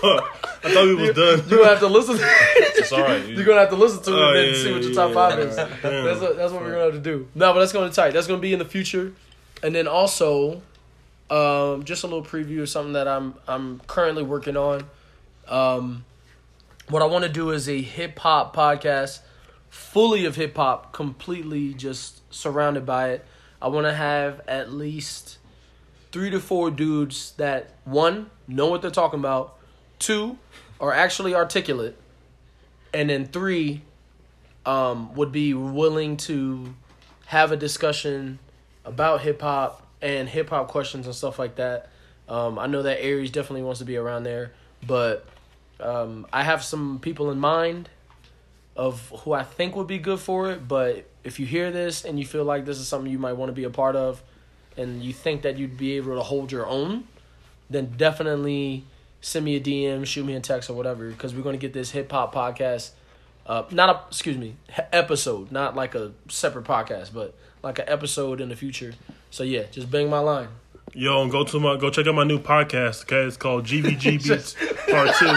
fuck. I thought we was done. You're gonna have to listen. It's all right. You're gonna have to listen to it Oh, and then yeah, see yeah, what your yeah, top yeah. five is. Damn. That's what, that's what we're gonna have to do. No, but that's gonna be tight. That's gonna be in the future, and then also, um, just a little preview of something that I'm I'm currently working on. Um, what I want to do is a hip hop podcast, fully of hip hop, completely just surrounded by it. I want to have at least three to four dudes that, one, know what they're talking about, two, are actually articulate, and then three, um, would be willing to have a discussion about hip-hop and hip-hop questions and stuff like that. Um, I know that Aries definitely wants to be around there, but um, I have some people in mind of who I think would be good for it, but if you hear this and you feel like this is something you might want to be a part of and you think that you'd be able to hold your own, then definitely send me a D M, shoot me a text or whatever, because we're going to get this hip-hop podcast, uh, not a, excuse me, he- episode, not like a separate podcast, but like an episode in the future. So yeah, just bang my line. Yo, and go to my go check out my new podcast. Okay, it's called G V G Beats Part Two.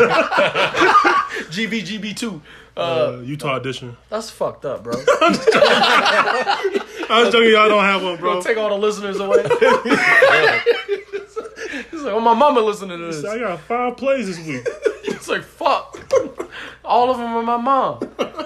G B G B two. Uh, Uh, Utah edition. that's fucked up, bro. I was joking, y'all don't have one, bro. Gonna take all the listeners away. He's like, oh, my mama listening to this. I got five plays this week. It's like, fuck. All of them are my mom.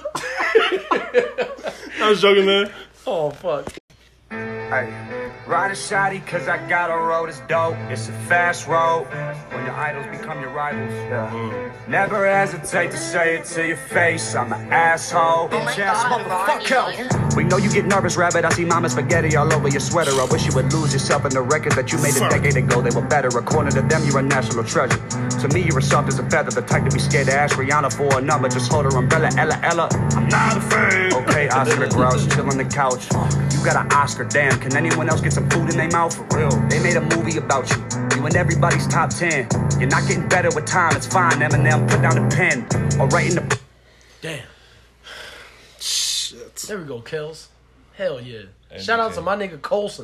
I was joking, man. Oh, fuck. Hey, ride a shotty cause I got a road is dope. It's a fast road when your idols become your rivals. Yeah. Never hesitate to say it to your face. I'm an asshole. Bitch ass motherfucker. We know you get nervous, rabbit. I see mama spaghetti all over your sweater. I wish you would lose yourself in the records that you made a decade ago. They were better. According to them, you're a national treasure. To me, you're as soft as a feather. The type to be scared to ask Rihanna for a number. Just hold her umbrella, Ella, Ella. I'm not afraid. Okay, Oscar Grouch, chill on the couch. You got an Oscar, damn. Can anyone else get some food in their mouth? For real. They made a movie about you. You in everybody's top ten. You're not getting better with time. It's fine, Eminem. Put down the pen. Or write in the... Damn. Shit. There we go, Kels. Hell yeah. And Shout out you to can- my nigga Colson.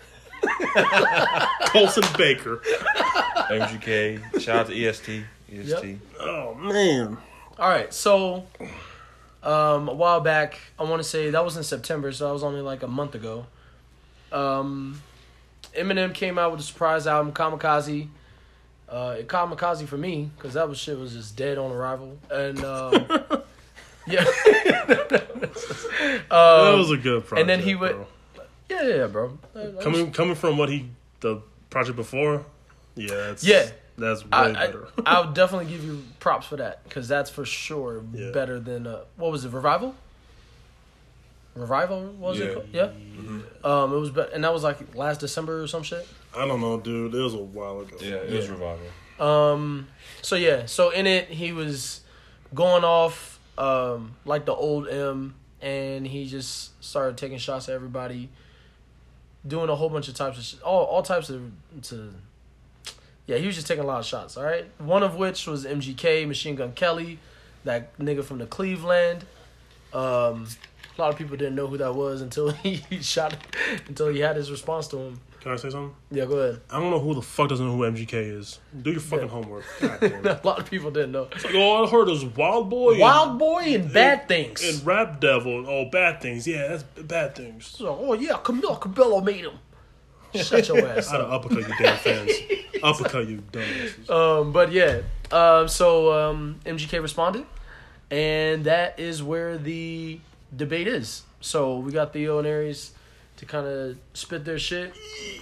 Colson Baker. M G K. Shout out to E S T. E S T. Oh, man. All right, so um, a while back, I want to say that was in September, so that was only like a month ago. Um, Eminem came out with a surprise album, Kamikaze. Uh, it Kamikaze for me because that was shit was just dead on arrival, and um, yeah, that was a good project. and then he would, bro. yeah, yeah, bro. That- that Coming was- coming from what he the project before, yeah, that's, Yeah. that's way I, I, better. I would definitely give you props for that because that's for sure Yeah. better than uh, what was it, Revival? Revival was Yeah. it? Called? Yeah. Um, it was, be- and that was like last December or some shit. I don't know, dude. It was a while ago. Yeah, it was Revival. Um, so yeah, so in it he was going off um like the old M, and he just started taking shots at everybody, doing a whole bunch of types of sh- all all types of to. Yeah, he was just taking a lot of shots. All right, one of which was M G K, Machine Gun Kelly, that nigga from the Cleveland. Um, a lot of people didn't know who that was until he shot, until he had his response to him. Can I say something? Yeah, go ahead. I don't know who the fuck doesn't know who M G K is. Do your fucking Yeah. homework. God damn A it. lot of people didn't know. Like, oh, I heard it was Wild Boy. and- Wild Boy and Bad Things. And Rap Devil. Oh, Bad Things. Yeah, that's Bad Things. So, oh yeah, Camilo Cabello made him. Shut your ass I'd up. have uppercut you damn fans. Uppercut you dumbasses. Um, but yeah, um, so um, M G K responded, and that is where the debate is. So we got Theo and Aries to kind of spit their shit.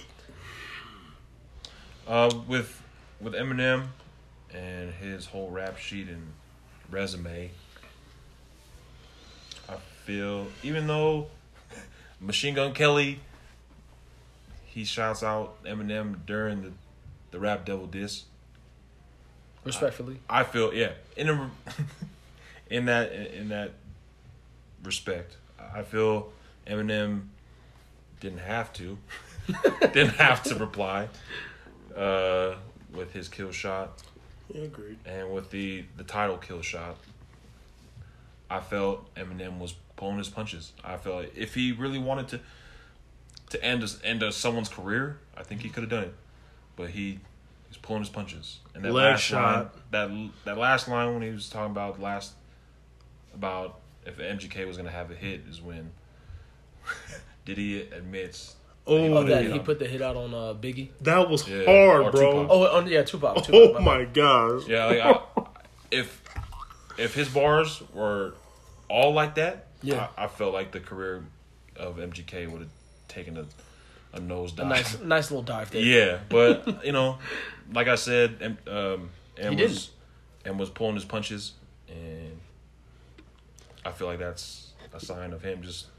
Uh, with with Eminem and his whole rap sheet and resume, I feel even though Machine Gun Kelly, he shouts out Eminem during the the Rap Devil diss. Respectfully, I feel yeah in a, in that in that respect, I feel Eminem didn't have to didn't have to reply uh, with his kill shot Yeah, agreed. and with the the title kill shot. I felt Eminem was pulling his punches. I felt if he really wanted to to end a, end a, someone's career, I think he could have done it, but he He's pulling his punches. And that Leg last shot. line, that that last line when he was talking about the last about if M G K was gonna have a hit is when Diddy admits. Oh, Oh, that Yeah. he put the hit out on uh, Biggie. that was Yeah, hard, or bro. Tupac. Oh, on, yeah, Tupac. Tupac Oh my my bad. gosh. Yeah, like I, if if his bars were all like that, Yeah. I, I felt like the career of M G K would have taken a a nosedive. A nice, nice little dive there. Yeah, but you know, like I said, M, um, M He was didn't. M was pulling his punches, and I feel like that's a sign of him just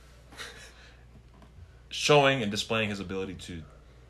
showing and displaying his ability to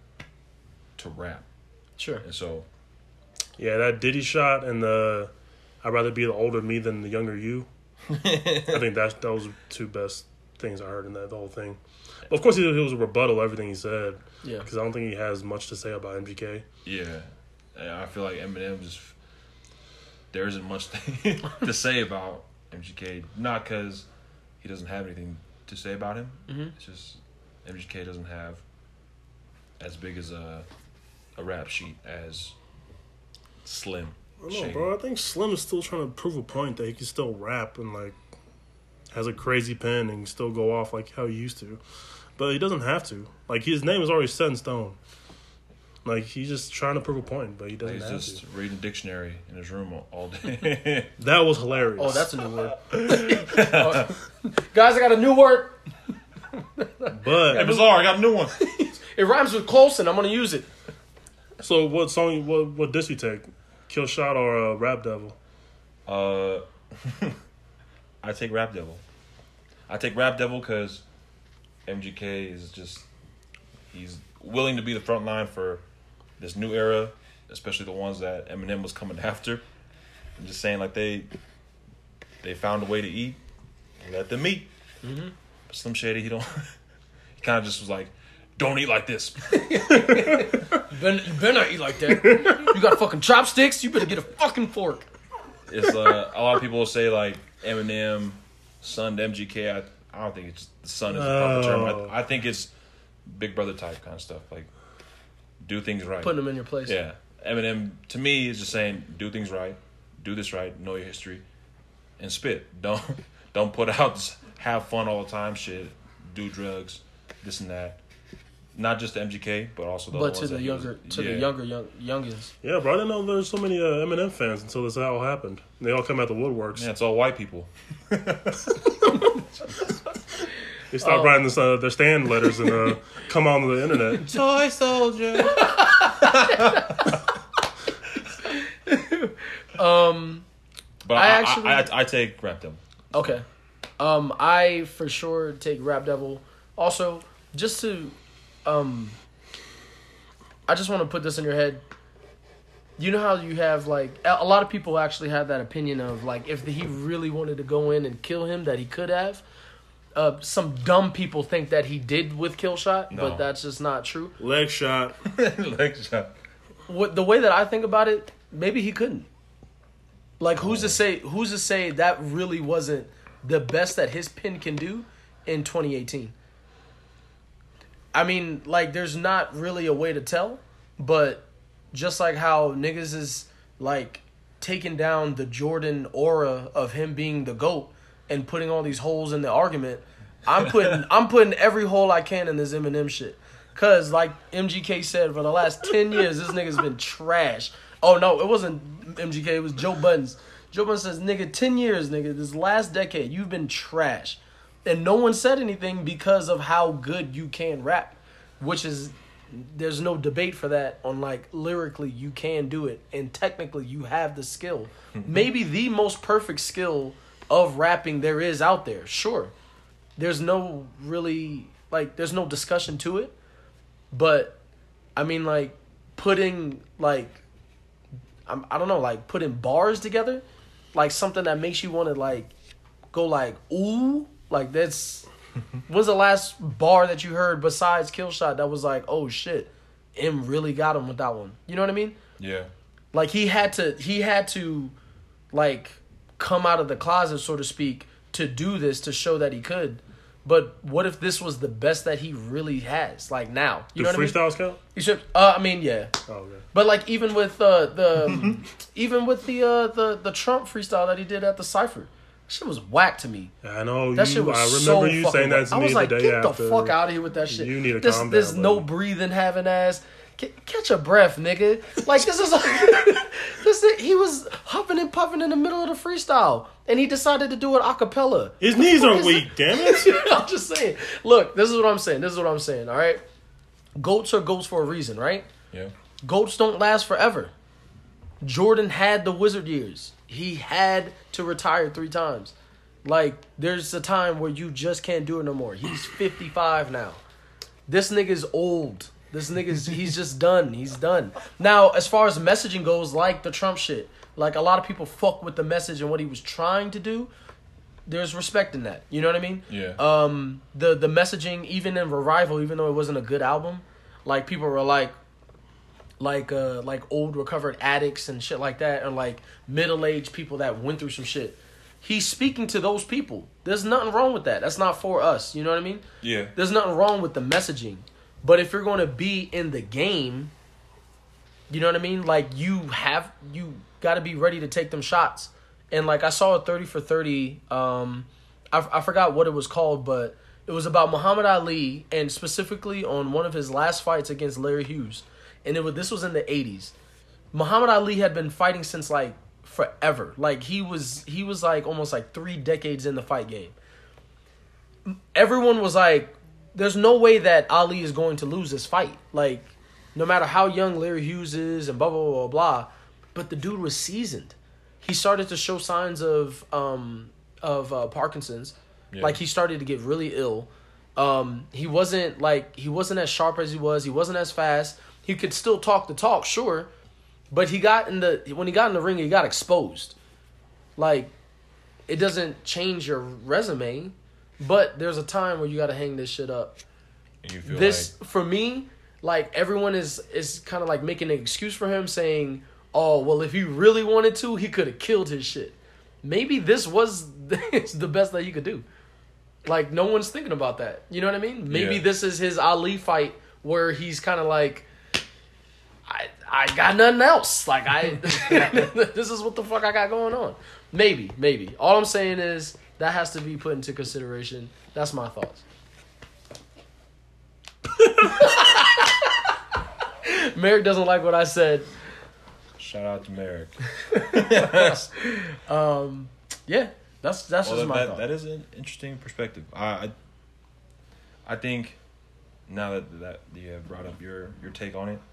to rap, Sure. and so Yeah, that Diddy shot and the I'd rather be the older me than the younger you. I think that's those were two best things I heard in that the whole thing. But of course, it, it was a rebuttal to everything he said Yeah. because I don't think he has much to say about M G K. yeah, and I feel like Eminem just there isn't much to say about M G K, not because he doesn't have anything to say about him. Mm-hmm. It's just M G K doesn't have as big as a a rap sheet as Slim. I don't know, Shady. bro. I think Slim is still trying to prove a point that he can still rap and like has a crazy pen and still go off like how he used to, but he doesn't have to. Like his name is already set in stone. Like he's just trying to prove a point, but he doesn't He's have just to. reading dictionary in his room all, all day. That was hilarious. Oh, that's a new word. Oh, guys, I got a new word. Hey, but Bizarre, I got a new one. It rhymes with Colson. I'm gonna use it. so what song? What what diss you take? Kill Shot or uh, Rap Devil? Uh, I take Rap Devil. I take Rap Devil because M G K is just he's willing to be the front line for this new era, especially the ones that Eminem was coming after. I'm just saying, like they they found a way to eat, let them eat. Mm-hmm. Slim Shady, he don't. He kind of just was like, "Don't eat like this." Ben, you better not eat like that. You got fucking chopsticks. You better get a fucking fork. It's uh, a lot of people will say like Eminem son to M G K. I, I don't think it's the son is the proper term. Oh. I, I think it's big brother type kind of stuff. Like do things right. Putting them in your place. Yeah, Eminem to me is just saying do things right, do this right, know your history, and spit. Don't don't put out this have fun all the time shit. Do drugs, this and that. Not just the M G K, but also the But other to ones the that he was- younger, to yeah. the younger, young, youngins. Yeah, bro. I didn't know there was so many uh, Eminem fans until this all happened. They all come out the woodworks. Yeah, it's all white people. They stopped Oh. writing this, uh, their stand letters and uh, come on the internet. Toy soldier. Um. But I I, I, actually- I, I, take Rap Devil. Okay. Um. I for sure take Rap Devil. Also, just to, um. I just want to put this in your head. You know how you have like a a lot of people actually have that opinion of like if he really wanted to go in and kill him that he could have. Uh, some dumb people think that he did with Killshot, No. but that's just not true. Leg shot. Leg shot. What the way that I think about it, maybe he couldn't. Like who's to say? Who's to say that really wasn't the best that his pen can do in twenty eighteen? I mean, like, there's not really a way to tell, but just like how niggas is like taking down the Jordan aura of him being the GOAT and putting all these holes in the argument, I'm putting I'm putting every hole I can in this Eminem shit. Cause like M G K said, for the last ten years, this nigga's been trash. Oh no, it wasn't M G K, it was Joe Buttons. Joe Buttons says, nigga, ten years, nigga, this last decade, you've been trash. And no one said anything because of how good you can rap. Which is, there's no debate for that on like, lyrically, you can do it. And technically, you have the skill. Maybe the most perfect skill of rapping there is out there, sure. There's no really, like, there's no discussion to it. But, I mean, like, putting, like, I'm, I don't know, like, putting bars together, like, something that makes you want to, like, go, like, ooh, like, that's, when's the last bar that you heard besides Killshot that was like, oh, shit, M really got him with that one? You know what I mean? Yeah. Like, he had to, he had to, like, come out of the closet, so to speak, to do this, to show that he could. But what if this was the best that he really has? Like now, you Do know what I mean? freestyles count? You should. Uh, I mean, yeah. Oh, okay. But like even with uh, the even with the uh, the the Trump freestyle that he did at the Cypher, shit was whack to me. I know. That you, shit was I remember so you fucking saying whack. that to I me was like, the day get after. the fuck out of here with that shit. You need to this, calm This down, no buddy. breathing having ass. C- catch a breath, nigga. Like this is like this. He was huffing and puffing in the middle of the freestyle, and he decided to do it a cappella. His What the knees fuck are is weak, it? damn it. I'm just saying. Look, this is what I'm saying. This is what I'm saying. All right, goats are goats for a reason, right? Yeah. Goats don't last forever. Jordan had the wizard years. He had to retire three times. Like, there's a time where you just can't do it no more. He's fifty-five now. This nigga's old. This nigga's, he's just done. He's done. Now, as far as messaging goes, like the Trump shit, like a lot of people fuck with the message and what he was trying to do. There's respect in that. You know what I mean? Yeah. Um, the, the messaging, even in Revival, even though it wasn't a good album, like people were like, like uh like old recovered addicts and shit like that, and like middle-aged people that went through some shit. He's speaking to those people. There's nothing wrong with that. That's not for us. You know what I mean? Yeah. There's nothing wrong with the messaging. But if you're going to be in the game, you know what I mean? Like, you have, you got to be ready to take them shots. And like, I saw a thirty for thirty, um, I, I forgot what it was called, but it was about Muhammad Ali, and specifically on one of his last fights against Larry Hughes. And it was, this was in the eighties. Muhammad Ali had been fighting since like forever. Like he was he was like almost like three decades in the fight game. Everyone was like, there's no way that Ali is going to lose this fight. Like, no matter how young Larry Hughes is and blah blah blah blah blah. But the dude was seasoned. He started to show signs of um of uh, Parkinson's. Yeah. Like he started to get really ill. Um he wasn't like he wasn't as sharp as he was. He wasn't as fast. He could still talk the talk, sure, but he got in the when he got in the ring, he got exposed. Like, it doesn't change your resume, but there's a time where you got to hang this shit up. And you feel This like, for me, like everyone is is kind of like making an excuse for him, saying, "Oh, well, if he really wanted to, he could have killed his shit." Maybe this was the best that he could do. Like, no one's thinking about that. You know what I mean? Maybe Yeah. this is his Ali fight where he's kind of like, I I got nothing else. Like, I this is what the fuck I got going on. Maybe, maybe. All I'm saying is that has to be put into consideration. That's my thoughts. Merrick doesn't like what I said. shout out to Merrick. Um, yeah, that's that's Well, just my that, thought. that is an interesting perspective. I, I, I think now that that you have brought up your, your take on it,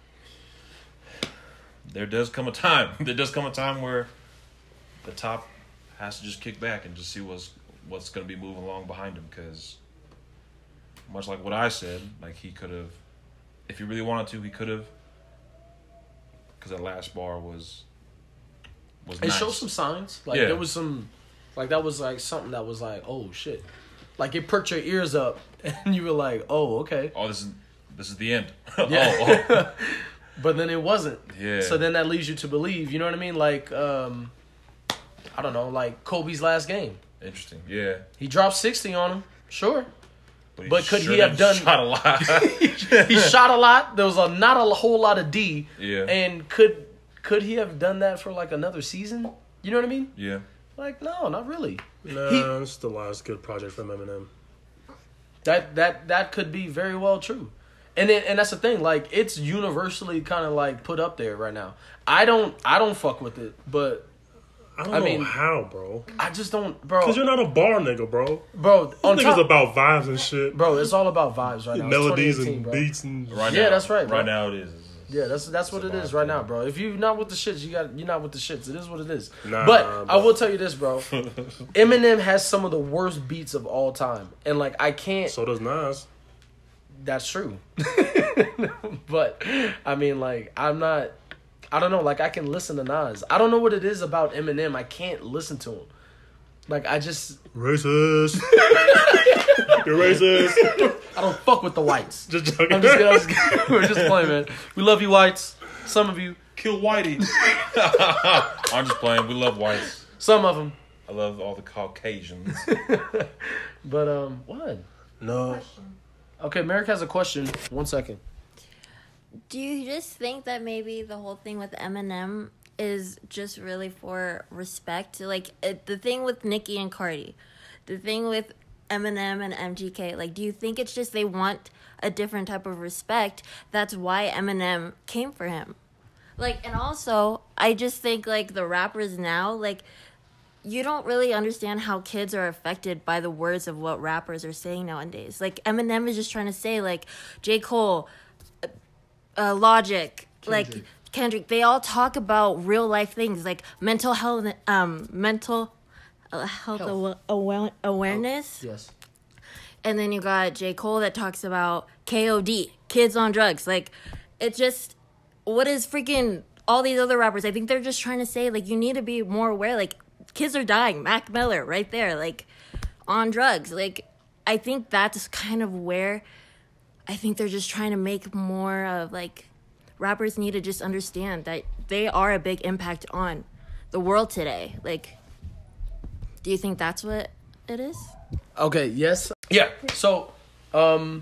there does come a time. There does come a time where the top has to just kick back and just see what's what's going to be moving along behind him. Because much like what I said, like he could have, if he really wanted to, he could have. Because that last bar was was It nice. showed some signs. Like, Yeah. there was some, like, that was like something that was like, oh shit. Like, it perked your ears up, and you were like, oh, okay. Oh, this is this is the end. Yeah. oh, oh. But then it wasn't. Yeah. So then that leads you to believe, you know what I mean? Like, um, I don't know, like Kobe's last game. Interesting. Yeah. He dropped sixty on him, sure. he But could he sure have done- shot a lot? He shot a lot. There was a not a whole lot of D. Yeah. And could could he have done that for like another season? You know what I mean? yeah. Like, no, not really. Nah, He- this is the last good project from Eminem. That that that could be very well true. And then, and that's the thing, like, it's universally kind of like put up there right now. I don't I don't fuck with it, but I don't I know mean- how, bro. I just don't, bro. Because you're not a bar nigga, bro. Bro, on Niggas top, about vibes and shit. bro, it's all about vibes right now. It's Melodies twenty eighteen, and bro. beats and Right Yeah, now, that's right, bro. Right now it is. Yeah, that's that's what It's it a is vibe, right now, man. bro. If you're not with the shits, you got you're not with the shits. It is what it is. Nah, but I bro. will tell you this, bro. Eminem has some of the worst beats of all time, and like I can't. so does Nas. That's true. But I mean, like, I'm not. I don't know. Like, I can listen to Nas. I don't know what it is about Eminem. I can't listen to him. Like, I just Racist. You're racist. I don't fuck with the whites. Just joking. I'm just, I'm just we're just playing, man. We love you, whites. Some of you, Kill Whitey. I'm just playing. We love whites. some of them. I love all the Caucasians. But um, what? No. Okay, Merrick has a question. One second. Do you just think that maybe the whole thing with Eminem is just really for respect? Like, it, the thing with Nicki and Cardi, the thing with Eminem and M G K, like, do you think it's just they want a different type of respect? That's why Eminem came for him. Like, and also, I just think, like, the rappers now, like, you don't really understand how kids are affected by the words of what rappers are saying nowadays. Like, Eminem is just trying to say, like, J. Cole, uh, Logic, Kendrick. like, Kendrick, they all talk about real life things, like mental health, um, mental uh, health, Health. awa- awa- awareness. Yes. And then you got J. Cole that talks about K O D, kids on drugs. Like, it just, what is freaking all these other rappers? I think they're just trying to say, like, you need to be more aware. Like, kids are dying. Mac Miller right there, like, on drugs. Like, I think that's kind of where I think they're just trying to make more of, like, rappers need to just understand that they are a big impact on the world today. Like, do you think that's what it is? Okay, yes. Yeah. So, um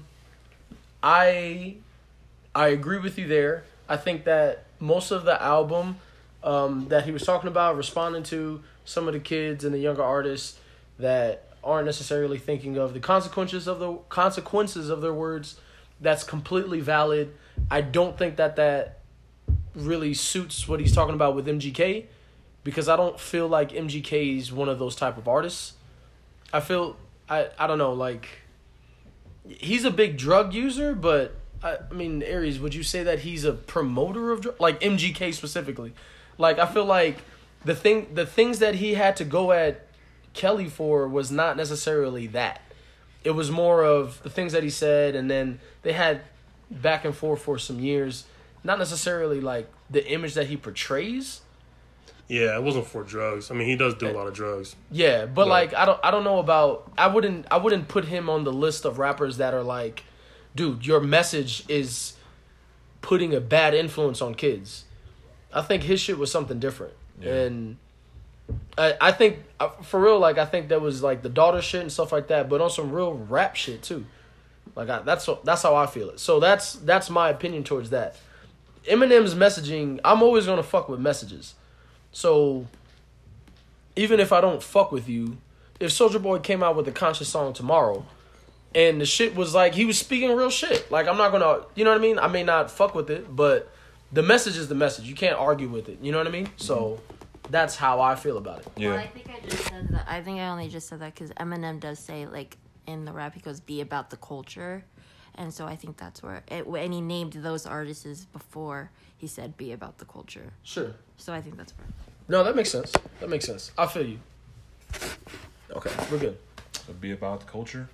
I I agree with you there. I think that most of the album um that he was talking about, responding to some of the kids and the younger artists that aren't necessarily thinking of the consequences of the consequences of their words, that's completely valid. I don't think that that really suits what he's talking about with M G K, because I don't feel like M G K is one of those type of artists. I feel I I don't know, like, he's a big drug user, but I, I mean, Aries, would you say that he's a promoter of drug, like M G K specifically? Like, I feel like the thing the things that he had to go at Kelly for was not necessarily that. It was more of the things that he said, and then they had back and forth for some years. Not necessarily like the image that he portrays. Yeah, it wasn't for drugs. I mean, he does do a lot of drugs. Yeah, but Right. like I don't I don't know about I wouldn't I wouldn't put him on the list of rappers that are like, dude, your message is putting a bad influence on kids. I think his shit was something different. Yeah. And I I think uh, for real, like, I think there was like the daughter shit and stuff like that, but on some real rap shit too. Like, I, that's that's how I feel it. So that's that's my opinion towards that. Eminem's messaging, I'm always gonna fuck with messages. So even if I don't fuck with you, if Soulja Boy came out with a conscious song tomorrow, and the shit was like, he was speaking real shit, like, I'm not gonna, you know what I mean? I may not fuck with it, but the message is the message. You can't argue with it. You know what I mean? So that's how I feel about it. Yeah. Well, I think I just said that. I think I only just said that because Eminem does say, like, in the rap, he goes, "Be about the culture," and so I think that's where it. And he named those artists before he said, "Be about the culture." Sure. So I think that's where. No, that makes sense. That makes sense. I feel you. Okay, we're good. So be about the culture.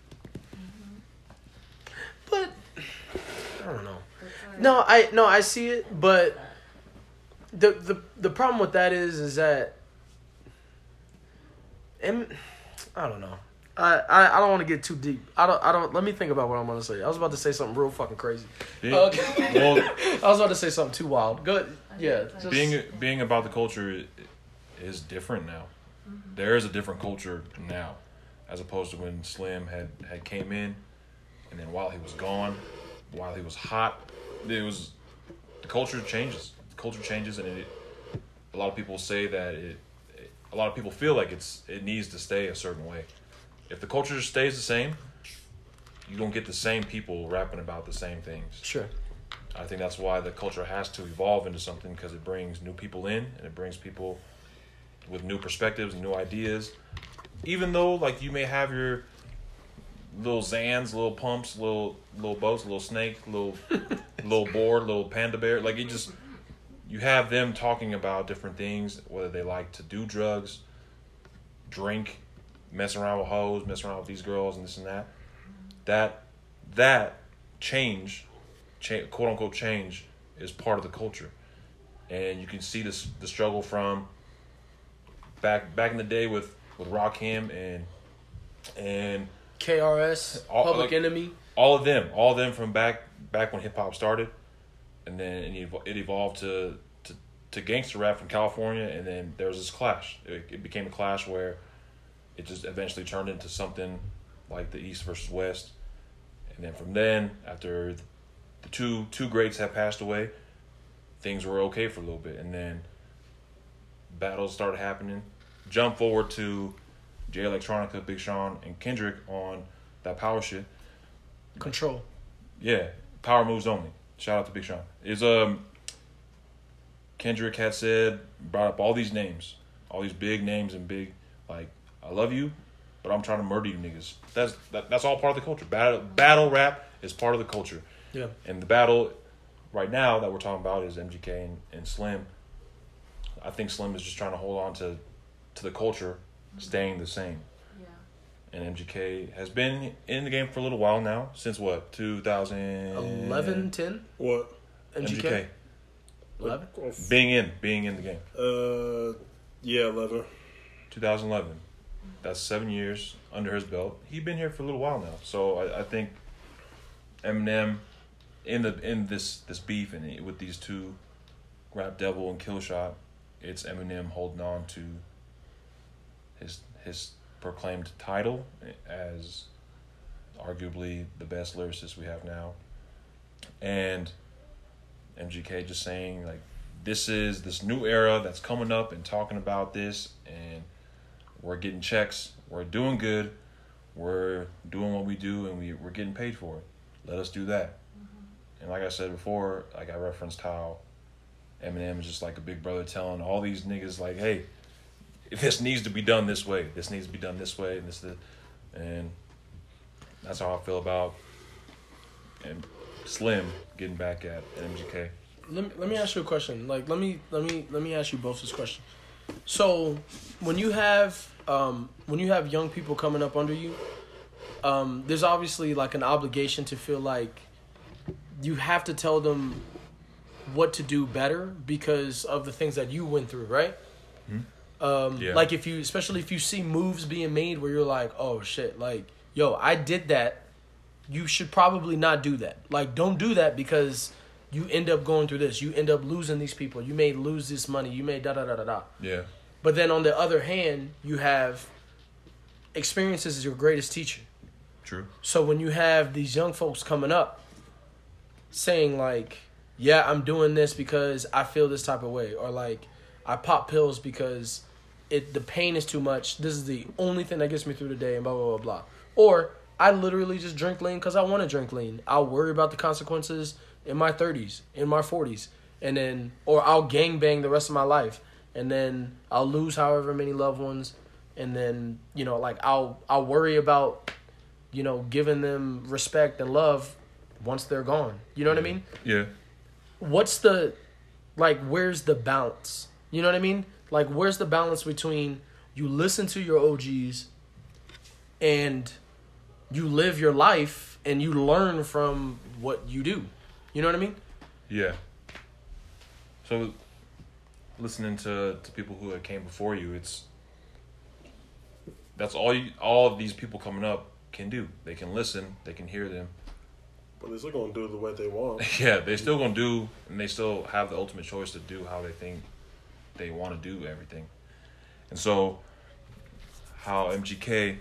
But I don't know. No, I no, I see it, but the the the problem with that is is that em, I don't know. I, I, I don't want to get too deep. I don't I don't. Let me think about what I'm gonna say. I was about to say something real fucking crazy. Being, Okay. well, I was about to say something too wild. Good. Yeah. Just, being being about the culture is different now. There is a different culture now, as opposed to when Slim had, had came in, and then while he was gone, while he was hot, it was the culture changes. The culture changes, and it. A lot of people say that it. it a lot of people feel like it's it needs to stay a certain way. If the culture stays the same, you don't get the same people rapping about the same things. sure. I think that's why the culture has to evolve into something, because it brings new people in and it brings people with new perspectives and new ideas. Even though, like, you may have your little Zans, little pumps, little little boats, little snake, little little board, little panda bear. Like, it just, you have them talking about different things, whether they like to do drugs, drink, mess around with hoes, mess around with these girls and this and that. That that change, cha- quote unquote change, is part of the culture, and you can see this the struggle from back back in the day with with Rakim and and K R S, All- Public like- Enemy. all of them, all of them from back back when hip hop started, and then it, evo- it evolved to, to to gangster rap from California, and then there was this clash. It, it became a clash where it just eventually turned into something like the East versus West. And then from then, after the two two greats have passed away, things were okay for a little bit. And then battles started happening. Jump forward to Jay Electronica, Big Sean, and Kendrick on that power shit. Control. Yeah, power moves only. Shout out to Big Sean. Is um Kendrick had said, brought up all these names, all these big names and big, like, I love you, but I'm trying to murder you niggas. That's that, that's all part of the culture. Battle battle rap is part of the culture. Yeah. And the battle right now that we're talking about is M G K and, and Slim. I think Slim is just trying to hold on to, to the culture, staying the same. Yeah. And M G K has been in the game for a little while now. Since what? two thousand eleven, ten What? M G K? eleven Being in, being in the game. Uh, yeah, eleven. two thousand eleven That's seven years under his belt. He's been here for a little while now. So I, I think Eminem in the in this this beef and with these two, Rap Devil and Killshot, it's Eminem holding on to his his proclaimed title as arguably the best lyricist we have now. And M G K just saying, like, this is this new era that's coming up and talking about this, and we're getting checks, we're doing good, we're doing what we do, and we, we're getting paid for it. Let us do that. Mm-hmm. And like I said before, like I referenced how Eminem is just like a big brother telling all these niggas, like, hey, this needs to be done this way. This needs to be done this way, and this, this. And that's how I feel about and Slim getting back at M G K. Let me let me ask you a question. Like let me let me let me ask you both this question. So when you have um when you have young people coming up under you, um, there's obviously like an obligation to feel like you have to tell them what to do better because of the things that you went through, right? Mm-hmm. Um, yeah. Like if you, especially if you see moves being made where you're like, oh shit, like, yo, I did that. You should probably not do that. Like, don't do that because you end up going through this. You end up losing these people. You may lose this money. You may da da da da da. Yeah. But then on the other hand, you have experiences as your greatest teacher. True. So when you have these young folks coming up saying like, yeah, I'm doing this because I feel this type of way, or like I pop pills because it the pain is too much. This is the only thing that gets me through the day, and blah blah blah blah. Or I literally just drink lean because I want to drink lean. I'll worry about the consequences in my thirties, in my forties, and then or I'll gangbang the rest of my life, and then I'll lose however many loved ones, and then you know like I'll I'll worry about you know giving them respect and love once they're gone. You know what I mean? Yeah. What's the, like, where's the balance? You know what I mean? Like, where's the balance between you listen to your O Gs and you live your life and you learn from what you do? You know what I mean? Yeah. So, listening to, to people who had came before you, it's, that's all you, all of these people coming up can do. They can listen, they can hear them. But they're still gonna do it the way they want. Yeah, they still gonna do, and they still have the ultimate choice to do how they think they want to do everything. And so, how M G K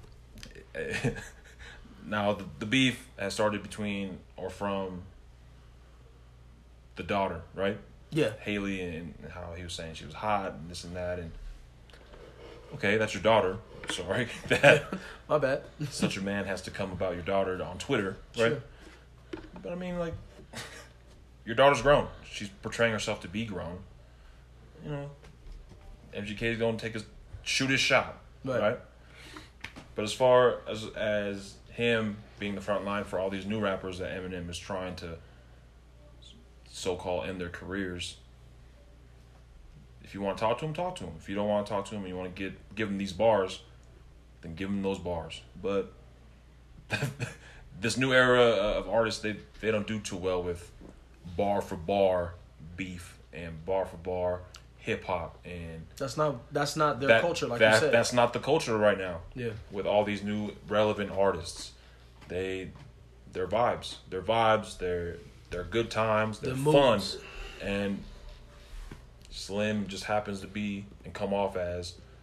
now the, the beef has started between or from the daughter, right? Yeah. Haley, and how he was saying she was hot and this and that, and okay, that's your daughter. Sorry that my bad. Such a man has to come about your daughter on Twitter, right? Sure. But I mean, like, your daughter's grown. She's portraying herself to be grown. You know, M G K is going to take his shoot his shot, right. right? But as far as as him being the front line for all these new rappers that Eminem is trying to so-called end their careers, if you want to talk to him, talk to him. If you don't want to talk to him and you want to get give him these bars, then give him those bars. But this new era of artists, they they don't do too well with bar for bar beef and bar for bar hip hop, and that's not that's not their that, culture, like that, you said. That's not the culture right now. Yeah. With all these new relevant artists, they their vibes, their vibes, their their good times, they're the fun, and Slim just happens to be and come off as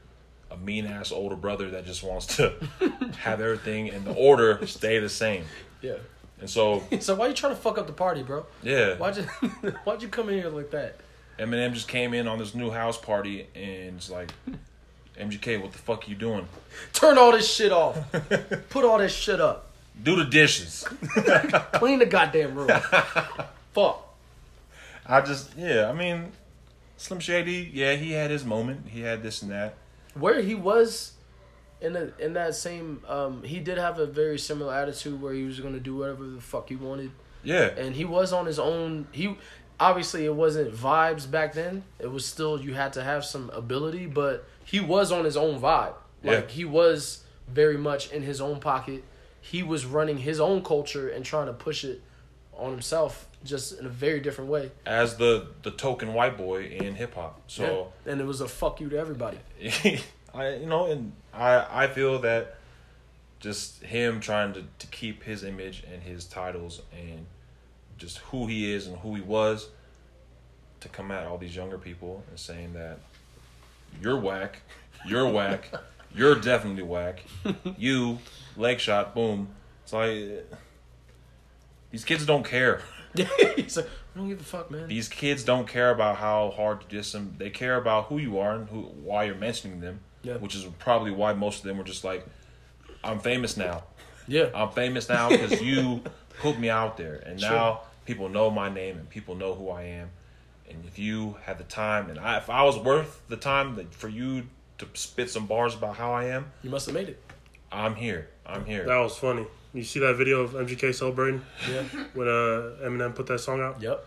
a mean ass older brother that just wants to have everything in the order stay the same. Yeah. And so, So why you trying to fuck up the party, bro? yeah, Why'd you Why'd you come in here like that? Eminem just came in on this new house party and it's like, M G K, what the fuck you doing? Turn all this shit off. Put all this shit up. Do the dishes. Clean the goddamn room. Fuck. I just, yeah, I mean, Slim Shady, yeah, he had his moment. He had this and that. Where he was in the, in that same, um, he did have a very similar attitude where he was gonna do whatever the fuck he wanted, Yeah. and he was on his own. He obviously it wasn't vibes back then. It was still you had to have some ability, but he was on his own vibe. Like Yeah. he was very much in his own pocket. He was running his own culture and trying to push it on himself, just in a very different way. As the, the token white boy in hip hop. So, Yeah. And it was a fuck you to everybody. I, you know, and I, I feel that just him trying to, to keep his image and his titles and just who he is and who he was, to come at all these younger people and saying that you're whack, you're whack, you're definitely whack, you, leg shot, boom. It's like, these kids don't care. He's like, I don't give a fuck, man. These kids don't care about how hard to diss them. They care about who you are and who why you're mentioning them. Yeah. Which is probably why most of them were just like, I'm famous now. Yeah. I'm famous now because you put me out there. And Sure. now people know my name and people know who I am. And if you had the time, and I, if I was worth the time that for you to spit some bars about how I am, You must have made it. I'm here. I'm here. That was funny. You see that video of M G K celebrating Yeah. when uh, Eminem put that song out? Yep.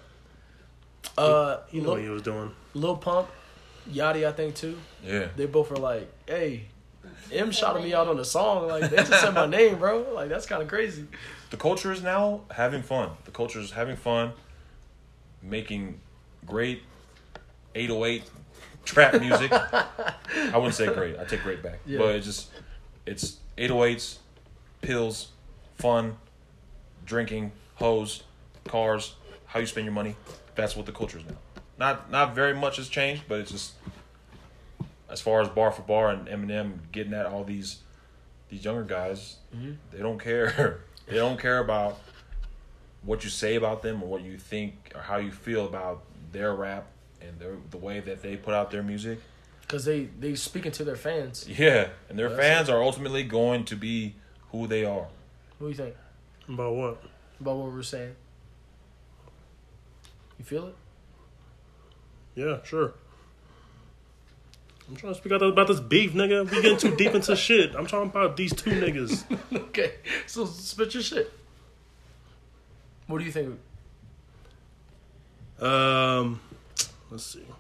Uh, You know Lil, what he was doing. Lil Pump, Yachty, I think too. Yeah. They both were like, "Hey, M shouted me out on the song. Like they just said my name, bro. Like that's kind of crazy." The culture is now having fun. The culture is having fun, making great eight oh eight trap music. I wouldn't say great. I take great back. Yeah. But it's just, it's eight oh eights, pills, fun, drinking, hoes, cars, how you spend your money. That's what the culture is now. Not not very much has changed, but it's just, as far as bar for bar and Eminem getting at all these these younger guys, Mm-hmm. they don't care. They don't care about what you say about them or what you think or how you feel about their rap and their, the way that they put out their music. Because they they speaking to their fans. Yeah, and their That's fans are ultimately going to be who they are. What do you think About what? about what we're saying? You feel it? Yeah, sure. I'm trying to speak out about this beef, nigga. We getting too deep into shit. I'm talking about these two niggas. Okay, so spit your shit. What do you think? Um, let's see. I'm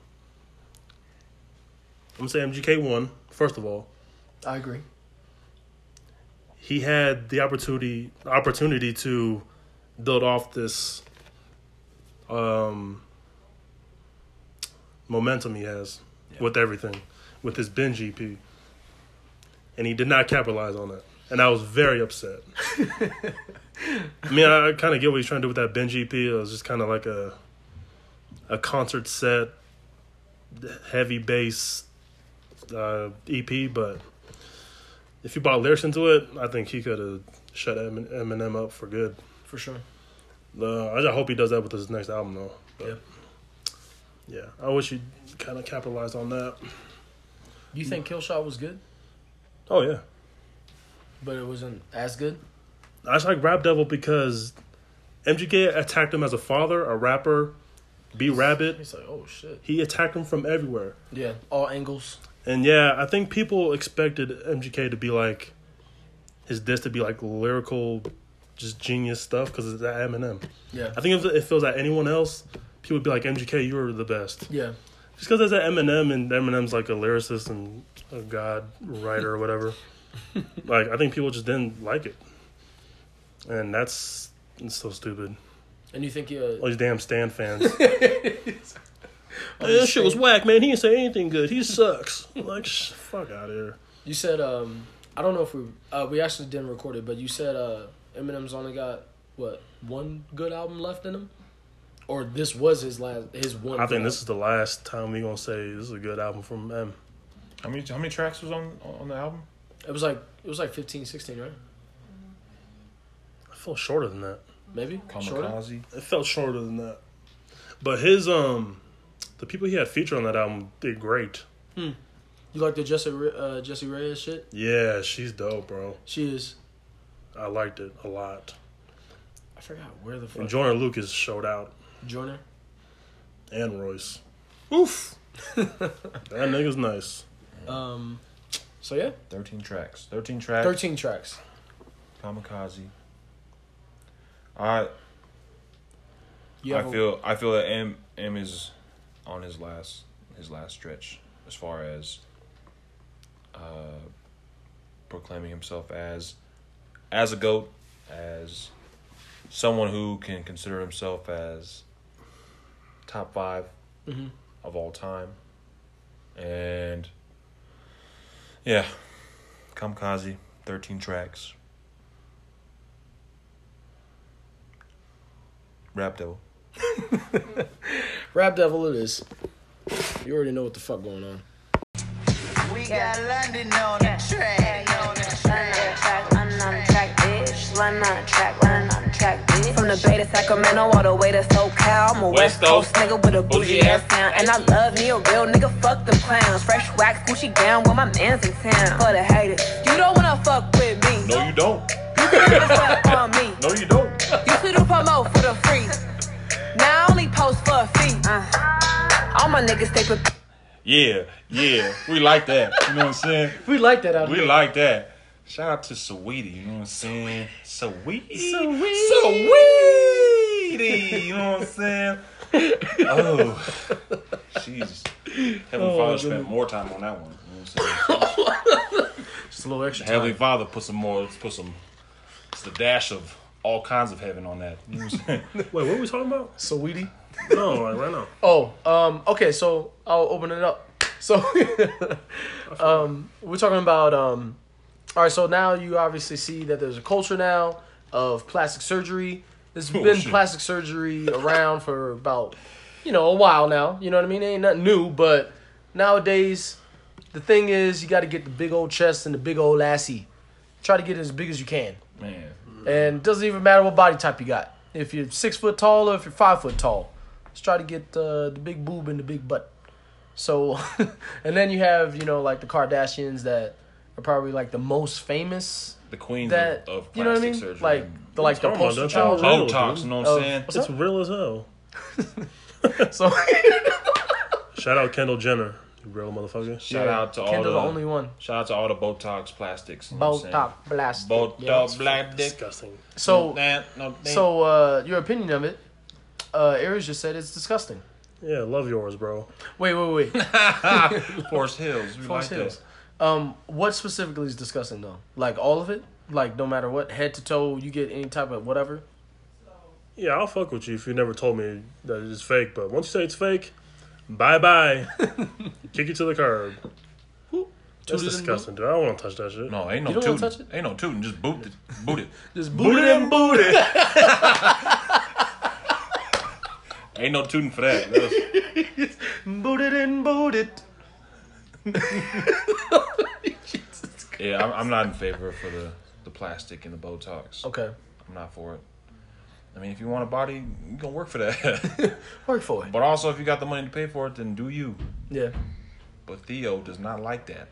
gonna say M G K won. First of all, I agree. he had the opportunity opportunity to build off this um momentum he has with everything, with his binge E P, and he did not capitalize on it, and I was very upset. I mean, I, I kind of get what he's trying to do with that binge E P. It was just kind of like a a concert set, heavy bass uh, E P, but if you brought lyrics into it, I think he could have shut Emin- Eminem up for good. For sure. Uh, I just hope he does that with his next album, though. But, Yeah. yeah, I wish he'd kind of capitalized on that. You think Killshot was good, Oh, yeah. but it wasn't as good? I just like Rap Devil because M G K attacked him as a father, a rapper, B Rabbit. He's like, oh shit. He attacked him from everywhere. Yeah, all angles. And yeah, I think people expected M G K to be like, his diss to be like lyrical, just genius stuff because it's that Eminem. Yeah. I think if, if it was at anyone else, people would be like, M G K, you're the best. Yeah. Just because it's at Eminem and Eminem's like a lyricist and a god writer or whatever. Like, I think people just didn't like it. And that's it's so stupid. And you think you? All these damn Stan fans. Hey, this shit was whack, man. He didn't say anything good. He sucks. Like, sh- fuck out of here. You said um I don't know if we uh, we actually didn't record it, but you said uh Eminem's only got what one good album left in him, or this was his last his one. I good think this album? is the last time we gonna say this is a good album from M. How many how many tracks was on on the album? It was like it was like fifteen, sixteen, right? I felt shorter than that. Maybe shorter. Kamikaze. It felt shorter than that. But his um, the people he had featured on that album did great. Hmm. You like the Jesse uh, Jesse Reyes shit? Yeah, she's dope, bro. She is. I liked it a lot. I forgot where the fuck. And Joyner Lucas showed out. Joyner. And Royce. Oof. That nigga's nice. Um. So yeah, Thirteen tracks. Thirteen tracks. thirteen tracks. Kamikaze. I You I have a- feel I feel that M M is on his last his last stretch as far as uh, proclaiming himself as as a GOAT, as someone who can consider himself as top five Mhm. of all time. And yeah, Kamikaze, thirteen tracks. Rap Devil. Rap Devil it is. You already know what the fuck going on. We got London on the track. From the Bay to Sacramento all the way to SoCal. I'm a West, West Coast Coast nigga with a bougie bougie ass sound. And I love me a real nigga, fuck them clowns. Fresh wax, Gucci down when my man's in town. For the haters, you don't wanna fuck with me. No, you don't. You can just fuck on me. No, you don't. You should do promote for the free. Now I only post for a fee. Uh, all my niggas stay prepared. Yeah, yeah. We like that. You know what I'm saying? We like that out We here. like that. Shout out to Saweetie, you know what I'm saying? Saweetie. Saweetie. Saweetie. You know what I'm saying? Oh. Jeez. Heavenly Oh, Father spent goodness. more time on that one. You know what I'm saying? Just a little extra time. Heavenly Father put some more, let's put some, it's the dash of all kinds of heaven on that. You know what I'm saying? Wait, what are we talking about? Sweetie. No, like right now. Oh, um, okay, so I'll open it up. So, um, we're talking about, um, all right, so now you obviously see that there's a culture now of plastic surgery. There's Oh, been shit. plastic surgery around for about, you know, a while now. You know what I mean? It ain't nothing new, but nowadays, the thing is you got to get the big old chest and the big old lassie. Try to get it as big as you can. Man. And it doesn't even matter what body type you got. If you're six foot tall or if you're five foot tall, just try to get uh, the big boob and the big butt. So, and then you have, you know, like the Kardashians that are probably like the most famous. The queens That of, of plastic you know what I mean? surgery. Like the like the Talking about poster that child. shit. Real, Botox, dude. you know what Oh, I'm saying? what's It's up? real as hell. So Shout out Kendall Jenner, you real motherfucker. Shout yeah, out to all Kendall the, the only one. shout out to all the Botox plastics. You know what I'm saying? Botox blast. Botox Yeah. black dick. Disgusting. So Nah, no, they- so uh, your opinion of it? Uh, Aries just said it's disgusting. Yeah, love yours, bro. Wait, wait, wait. Forest Hills. We Forest like Hills. that. Um, what specifically is disgusting though? Like all of it? Like no matter what, head to toe, you get any type of whatever. Yeah, I'll fuck with you if you never told me that it's fake. But once you say it's fake, bye bye. Kick you to the curb. That's Tooted and disgusting, dude. I don't want to touch that shit. No, ain't no You don't wanna tooting. touch Ain't no tooting. Just boot it. Boot it. Just Boot it and boot it. Ain't no tooting for that. That was- Boot it and boot it. yeah, I'm, I'm not in favor for the, the plastic and the Botox. Okay, I'm not for it. I mean, if you want a body, you gonna work for that. work for it. But also, if you got the money to pay for it, then do you. Yeah. But Theo does not like that.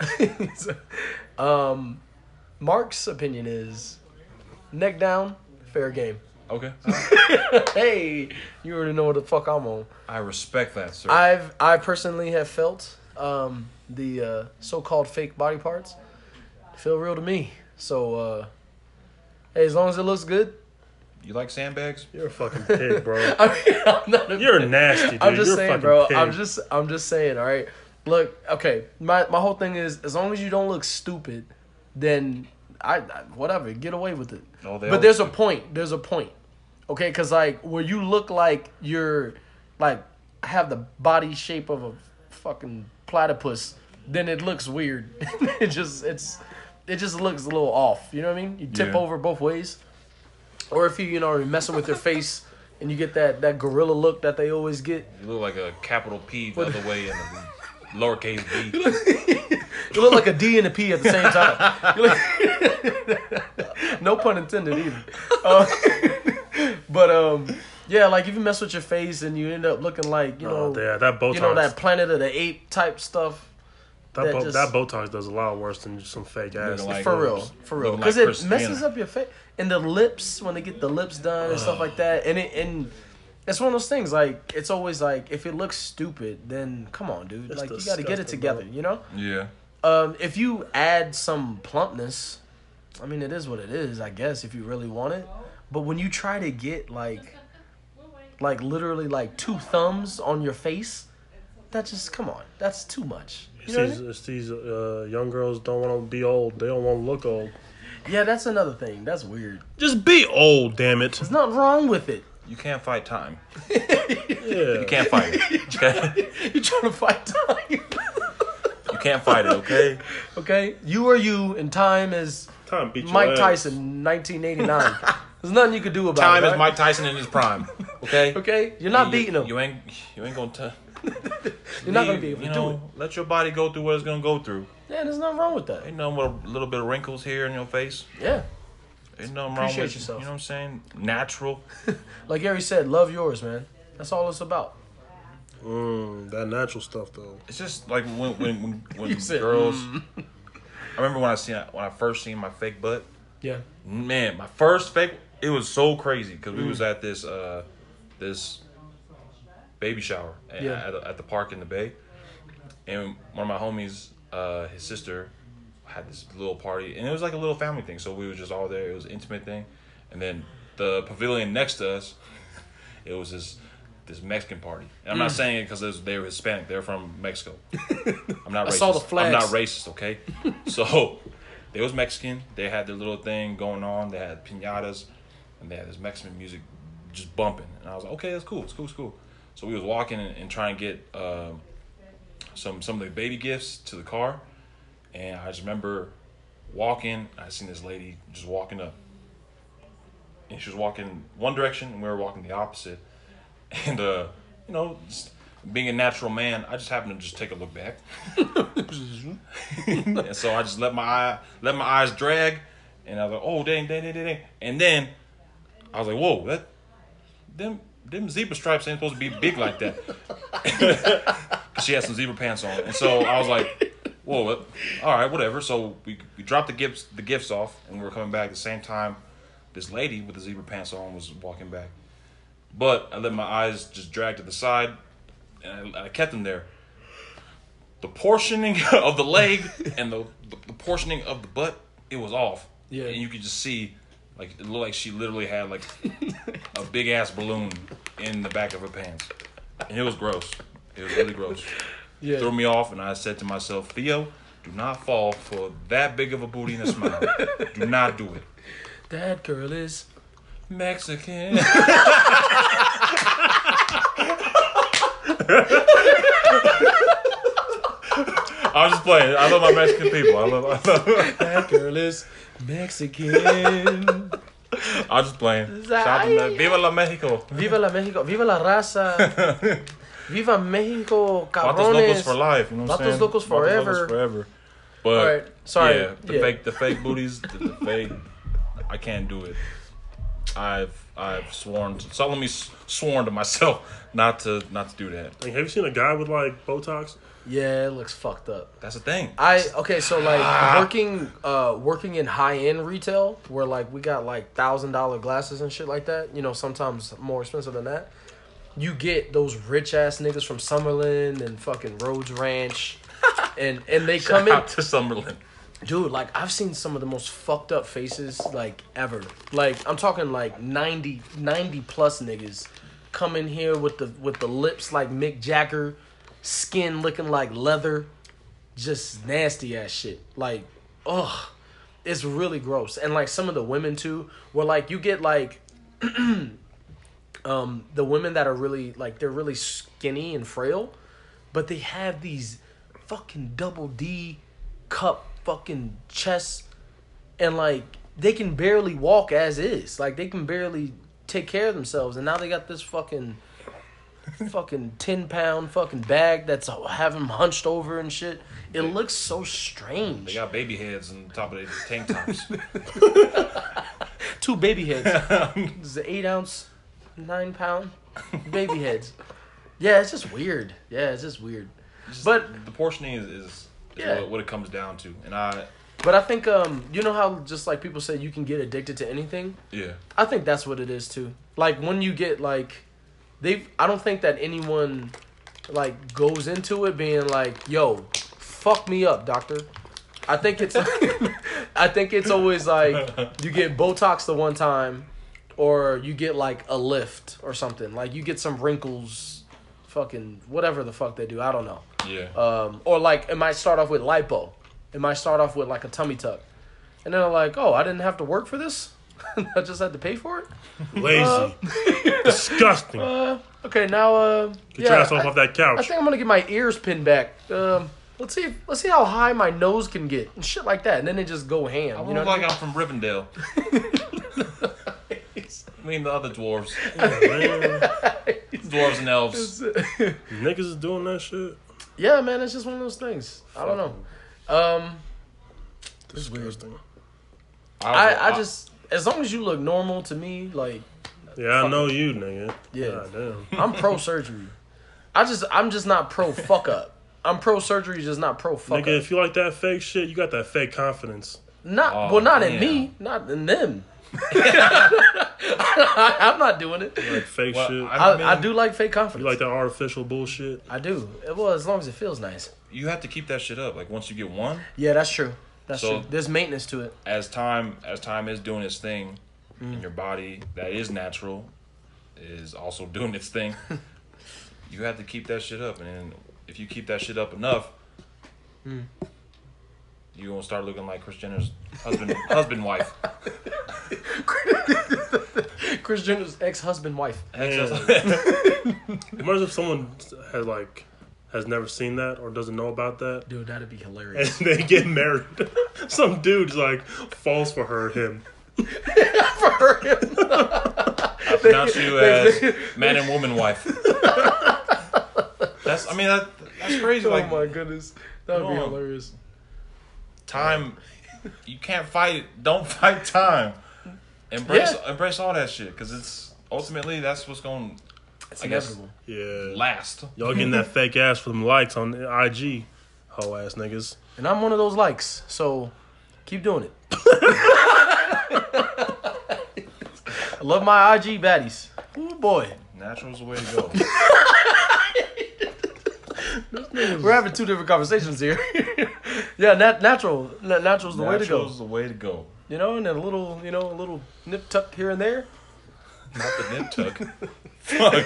um, Mark's opinion is neck down, fair game. Okay. Hey, you already know what the fuck I'm on. I respect that, sir. I've I personally have felt um, the uh, so-called fake body parts feel real to me. So uh, hey, as long as it looks good. You like sandbags? You're a fucking pig, bro. I mean, I'm not a You're nasty, dude. I'm just You're a saying, fucking bro. pig. I'm just I'm just saying. All right. Look, okay. My my whole thing is as long as you don't look stupid, then I, I whatever get away with it. Oh, they but there's a always do. point. There's a point. Okay, because like where you look like you're like have the body shape of a fucking platypus, then it looks weird. it just it's it just looks a little off. You know what I mean? You tip Yeah. over both ways, or if you you know are messing with your face and you get that that gorilla look that they always get. You look like a capital P the What- other way. And lowercase b. You look like a D and a P at the same time. You look- no pun intended either. Uh, but um, yeah, like if you mess with your face and you end up looking like you Oh, know, yeah, that Botox. you know that Planet of the Ape type stuff. That, that bo- just- that Botox does a lot worse than just some fake ass. Looking like- For real, for real, looking because like it Chris messes Jenner. up your face and the lips when they get the lips done and stuff like that. And it and it's one of those things. Like it's always like if it looks stupid, then come on, dude. It's like you got to get it disgusting, together, bro. you know. Yeah. Um, if you add some plumpness, I mean, it is what it is, I guess, if you really want it. But when you try to get like, like literally like two thumbs on your face, that just come on, that's too much. You know what I It's mean? these, it's these uh, young girls don't want to be old. They don't want to look old. Yeah, that's another thing. That's weird. Just be old, damn it. There's nothing wrong with it. You can't fight time. Yeah. You can't fight it. Okay? You're trying to fight time. You can't fight it, okay? Okay, you are you, and time is Time beat your Mike ass. Tyson, nineteen eighty-nine. There's nothing you could do about Time it. is right? Mike Tyson in his prime. Okay? Okay, you're not You- beating him. You ain't you ain't gonna tell. You're not gonna be able to you do know, it. Let your body go through what it's gonna go through. Yeah, there's nothing wrong with that. Ain't nothing with a little bit of wrinkles here in your face. Yeah, Ain't nothing wrong Appreciate with yourself. You know what I'm saying? Natural. like Gary said, love yours, man. That's all it's about. Mm, that natural stuff though. It's just like when when when, when You said, girls. I remember when I seen when I first seen my fake butt. Yeah. Man, my first fake. It was so crazy because we Mm. was at this uh this baby shower at, Yeah. at, the, at the park in the Bay, and one of my homies, uh, his sister, had this little party, and it was like a little family thing. So we were just all there. It was an intimate thing, and then the pavilion next to us, it was this this Mexican party. And I'm not Mm. saying it because they were Hispanic. They're from Mexico. I'm not I racist. saw the flags. I'm not racist. Okay, so they was Mexican. They had their little thing going on. They had piñatas, and they had this Mexican music just bumping. And I was like, okay, that's cool. It's cool. It's cool. So we was walking and, and trying to get um, some some of the baby gifts to the car, and I just remember walking. I seen this lady just walking up, and she was walking one direction, and we were walking the opposite. And uh, you know, just being a natural man, I just happened to just take a look back, and so I just let my eye let my eyes drag, and I was like, oh dang, dang, dang, dang, dang. And then I was like, whoa, that them. Them zebra stripes ain't supposed to be big like that. Cause she had some zebra pants on, and so I was like, "Whoa, what- all right, whatever." So we we dropped the gifts the gifts off, and we were coming back at the same time. This lady with the zebra pants on was walking back, but I let my eyes just drag to the side, and I, I kept them there. The portioning of the leg and the, the the portioning of the butt, it was off. Yeah. And you could just see. Like it looked like she literally had like a big ass balloon in the back of her pants, and it was gross. It was really gross. Yeah. Threw me off, and I said to myself, Theo, do not fall for that big of a booty and a smile. Do not do it. That girl is Mexican. I was just playing. I love my Mexican people. I love. I love that girl is Mexican. I was just playing. Shout out to Me- Viva la Mexico. Viva la Mexico. Viva la raza. Viva Mexico, cabrones. Vatos locos for life. You know what I'm Vatos saying? locos forever. Vatos locos forever. But All right. Sorry. yeah, the Yeah. fake, the fake booties, the, the fake. I can't do it. I've I've sworn, to, solemnly s- sworn to myself not to not to do that. Like, have you seen a guy with like Botox? Yeah, it looks fucked up. That's the thing. I okay, so like working uh working in high end retail where like we got like thousand dollar glasses and shit like that, you know, sometimes more expensive than that. You get those rich ass niggas from Summerlin and fucking Rhodes Ranch and and they come Shout in out to Summerlin. dude, like I've seen some of the most fucked up faces like ever. Like I'm talking like ninety, ninety plus niggas come in here with the with the lips like Mick Jagger, skin looking like leather, just nasty ass shit. Like, ugh, it's really gross. And like some of the women too, where like you get like, um, the women that are really like they're really skinny and frail, but they have these fucking double D cup fucking chests, and like they can barely walk as is. Like they can barely take care of themselves, and now they got this fucking fucking ten pound fucking bag that's have him hunched over and shit. It looks so strange. They got baby heads on top of their tank tops. Two baby heads. This is an eight ounce, nine pound baby heads. Yeah, it's just weird. Yeah, it's just weird. Just, but the portioning is, is, is yeah. what, what it comes down to. And I... But I think, um, you know how just like people say you can get addicted to anything? Yeah. I think that's what it is too. Like when you get like, they've, I don't think that anyone like goes into it being like, yo, fuck me up, doctor. I think it's, I think it's always like you get Botox the one time or you get like a lift or something. Like you get some wrinkles, fucking whatever the fuck they do. I don't know. Yeah. Um, or like it might start off with lipo. It might start off with like a tummy tuck. And then they're like, oh, I didn't have to work for this? I just had to pay for it? Lazy. Uh, Disgusting. Uh, okay, now, uh, Get yeah, your ass off I, of that couch. I think I'm going to get my ears pinned back. Um, let's see if, let's see how high my nose can get and shit like that. And then they just go ham. I you look know like what I'm from Rivendell. I mean, the other dwarves. Dwarves and elves. Niggas is doing that shit. Yeah, man, it's just one of those things. I don't know. Um, it's weird. I, I just, as long as you look normal to me, like. Yeah, I know you, nigga. Yeah. God damn. I'm pro surgery. I just, I'm just not pro fuck up. I'm pro surgery, just not pro fuck Nigga, up. if you like that fake shit, you got that fake confidence. Not, Oh, well, not in damn. me, not in them. I'm not doing it. You like fake Well, shit. I, mean, I do like fake confidence. You like that artificial bullshit. I do. Well, as long as it feels nice. You have to keep that shit up. Like, once you get one, Yeah, that's true. That's So- true. There's maintenance to it. as time as time is doing its thing Mm. in your body that is natural is also doing its thing. You have to keep that shit up, and if you keep that shit up enough, Mm. you gonna start looking like Kris Jenner's husband, husband, wife. Kris Jenner's ex-husband, wife. Imagine if someone has like has never seen that or doesn't know about that, Dude, that'd be and hilarious. they get married. Some dude's like falls for her, him. For him. I pronounce you as man and woman wife. That's, I mean, that that's crazy. Oh Like, my goodness. That would be No. hilarious. time, you can't fight it. Don't fight time. Embrace, Yeah. embrace all that shit, because it's ultimately that's what's going. It's I guess inevitable. Yeah. last. Y'all getting that fake ass for them likes on I G. Hoe ass niggas. And I'm one of those likes, so keep doing it. I love my I G baddies. Ooh, boy. Natural's the way to go. We're having two different conversations here. Yeah, nat- natural. Na- natural's the way to go. Natural's the way to go. You know, and then a little, you know, a little nip tuck here and there. Not the nip tuck. Fuck.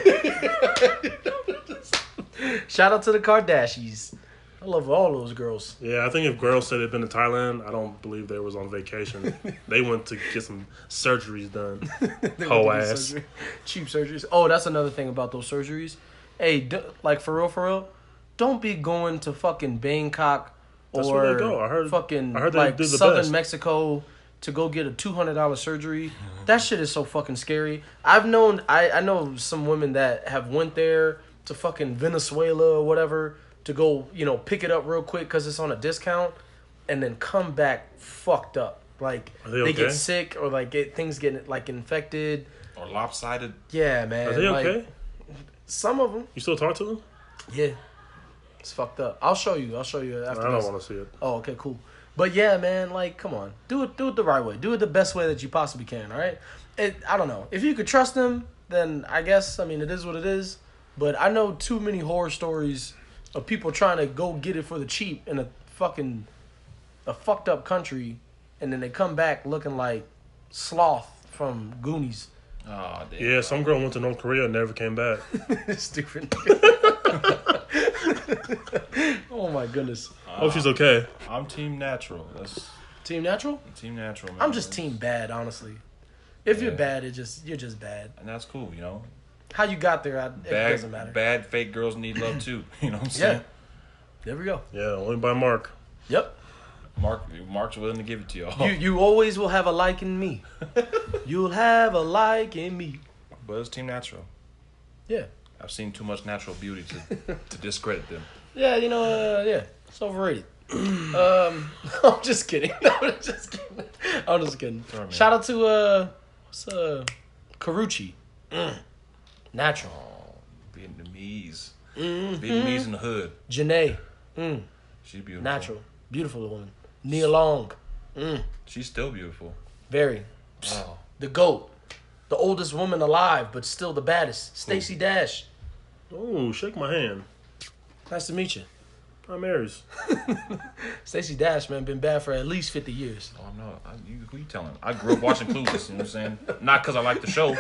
Shout out to the Kardashians. I love all those girls. Yeah, I think if girls said they'd been to Thailand, I don't believe they was on vacation. They went to get some surgeries done. They Hoe went to get ass. surgery. Cheap surgeries. Oh, that's another thing about those surgeries. Hey, d- like for real, for real, don't be going to fucking Bangkok That's or where they go. I heard- fucking I heard they like do the Southern best. Mexico to go get a two hundred dollar surgery. That shit is so fucking scary. I've known I, I know some women that have went there to fucking Venezuela or whatever to go, you know, pick it up real quick because it's on a discount, and then come back fucked up. Like Are they get okay? sick or like get things get like infected. Or lopsided. Yeah, man. Are they like, okay? Some of them. You still talk to them? Yeah. It's fucked up. I'll show you. I'll show you I after don't this. want to see it. Oh, okay, cool. But yeah, man, like, come on. Do it do it the right way. Do it the best way that you possibly can, all right? It, I don't know. If you could trust them, then I guess, I mean, it is what it is. But I know too many horror stories of people trying to go get it for the cheap in a fucking, a fucked up country, and then they come back looking like Sloth from Goonies. Oh, damn. Yeah, some girl went to North Korea and never came back. Stupid. Oh my goodness. Hope she's okay. I'm team natural. That's Team Natural? team natural, man. I'm just team bad, honestly. If you're Yeah. bad, it just you're just bad. And that's cool, you know. How you got there, I, it Bad, doesn't matter. bad fake girls need love too. You know what I'm Yeah. saying? There we go. Yeah, only by Mark. Yep. Mark, Mark's willing to give it to y'all. You you always will have a like in me. You'll have a like in me. But it's team natural. Yeah. I've seen too much natural beauty to to discredit them. Yeah, you know, uh, yeah, it's overrated. um, I'm just kidding. I'm just kidding. I'm just kidding. Sorry, man. Shout out to uh, what's uh, Karuchi. Mm. Natural. Oh, Vietnamese. Mm-hmm. Vietnamese in the hood. Janae. Mm. She's beautiful. Natural. Beautiful woman. Nia Long. Mm. She's still beautiful. Very. Wow. The GOAT. The oldest woman alive, but still the baddest. Stacey Dash. Oh, shake my hand. Nice to meet you. I'm Aries. Stacey Dash, man, been bad for at least fifty years. Oh, I'm not. I, you, who you telling? I grew up watching Clueless, you know what I'm saying? Not because I like the show.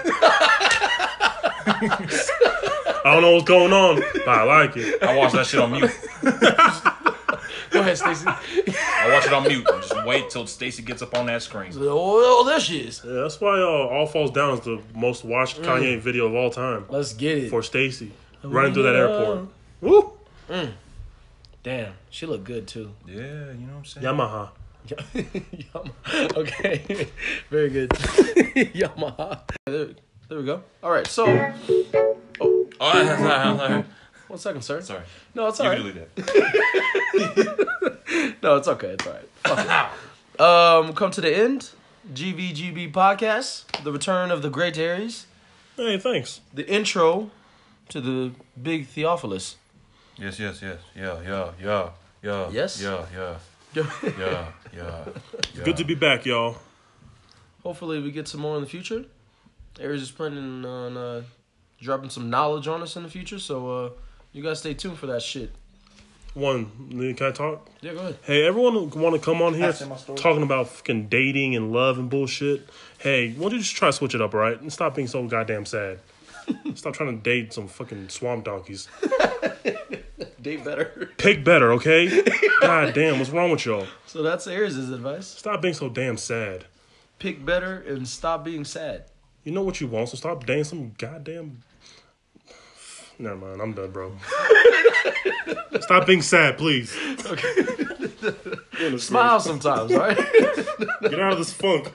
I don't know what's going on, but I like it. I watch that shit on mute. Go ahead, Stacey. I watch it on mute. And just wait till Stacey gets up on that screen. Oh, there she is. Yeah, that's why uh, All Falls Down is the most watched Kanye video of all time. Let's get it. For Stacey. Running through that airport. Woo! Mm. Damn, she looked good too. Yeah, you know what I'm saying? Yamaha. Yamaha. Okay, very good. Yamaha. There, there we go. All right, so. Oh, Oh, I'm sorry, I'm sorry. one second, sir. Sorry. No, it's You all can right. delete that. No, it's okay. It's all right. Fuck it. Um, come to the end. G V G B podcast. The return of the great Aries. Hey, thanks. The intro to the big Theophilus. Yes, yes, yes. Yeah, yeah, yeah, yeah. Yes? Yeah, yeah, yeah, yeah, yeah. Good to be back, y'all. Hopefully, we get some more in the future. Aries is planning on uh, dropping some knowledge on us in the future, so uh, you guys stay tuned for that shit. One, can I talk? Yeah, go ahead. Hey, everyone want to come on here Pass me my story. talking about fucking dating and love and bullshit. Hey, why don't you just try to switch it up, all right? And stop being so goddamn sad. Stop trying to date some fucking swamp donkeys. Date better. Pick better, okay? God damn, what's wrong with y'all? So that's Aries' advice. Stop being so damn sad. Pick better and stop being sad. You know what you want, so stop dating some goddamn... Never mind, I'm done, bro. Stop being sad, please. Okay. Smile sometimes, right? Get out of this funk.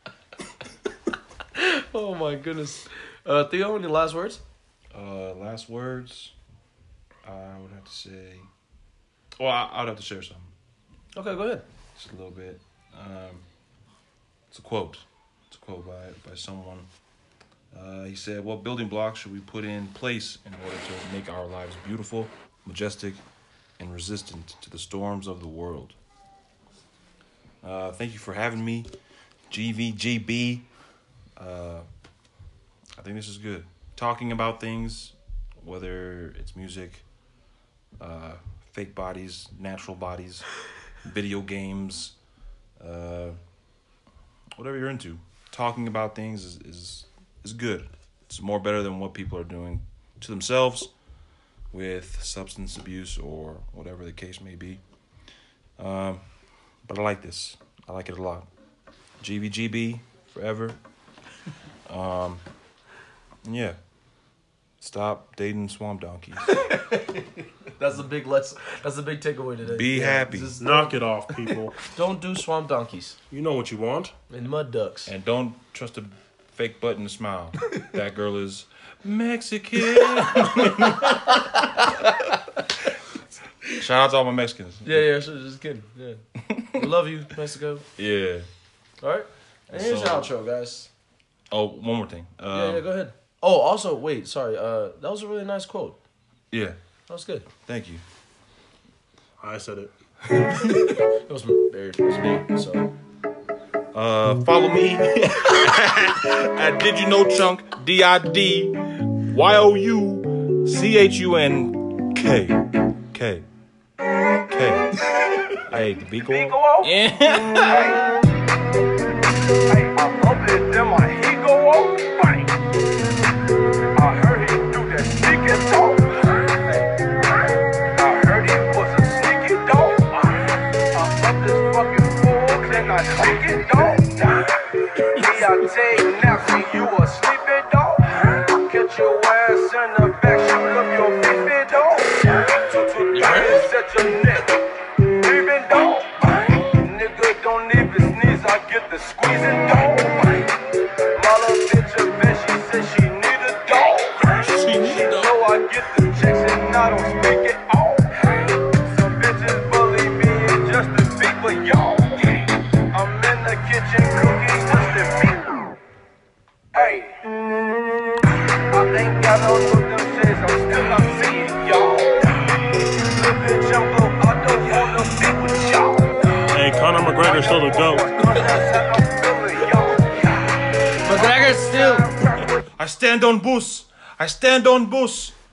Oh my goodness. Uh, Theo, any last words? Uh, last words, I would have to say. Well, I, I would have to share something. Okay, go ahead. Just a little bit. Um, it's a quote. It's a quote by by someone. Uh, he said, "What building blocks should we put in place in order to make our lives beautiful, majestic, and resistant to the storms of the world?" Uh, thank you for having me, G V G B. Uh, I think this is good. Talking about things, whether it's music, uh, fake bodies, natural bodies, video games, uh, whatever you're into. Talking about things is, is is good. It's more better than what people are doing to themselves with substance abuse or whatever the case may be. Um, but I like this. I like it a lot. G V G B forever. Um, yeah. Stop dating swamp donkeys. That's the big let's. That's the big takeaway today. Be happy. Just Knock it off, people. don't do swamp donkeys You know what you want. and mud ducks. And don't trust a fake button to smile. That girl is Mexican. Shout out to all my Mexicans. Yeah, yeah, sure, just kidding. Yeah, we love you, Mexico. Yeah. All right, and here's So- your outro, guys. Oh, one more thing. Um, Yeah, yeah, go ahead. Oh, also, wait, sorry. Uh, that was a really nice quote. yeah. That was good. Thank you. I said it. It was very, it was me. So. Uh, follow me at Did You Know Chunk, D I D Y O U C H U N K. K. K. Hey, the beat go on? Yeah. Hey, I bump it, then my heat go off. Bang. I heard he do that sneaky talk. I heard he was a sneaky dog. I bump this fucking fool, then I take it, dog. Me, I take naps and you a sleepy dog. Catch your ass in the back, shoot up your beefy dog. Two, two, three, set your neck. Baby dog. Nigga don't even sneeze, I get the squeezing dog. My little bitch a bitch, she said she need a dog. She know I But then I got still. I stand on bus. I stand on bus.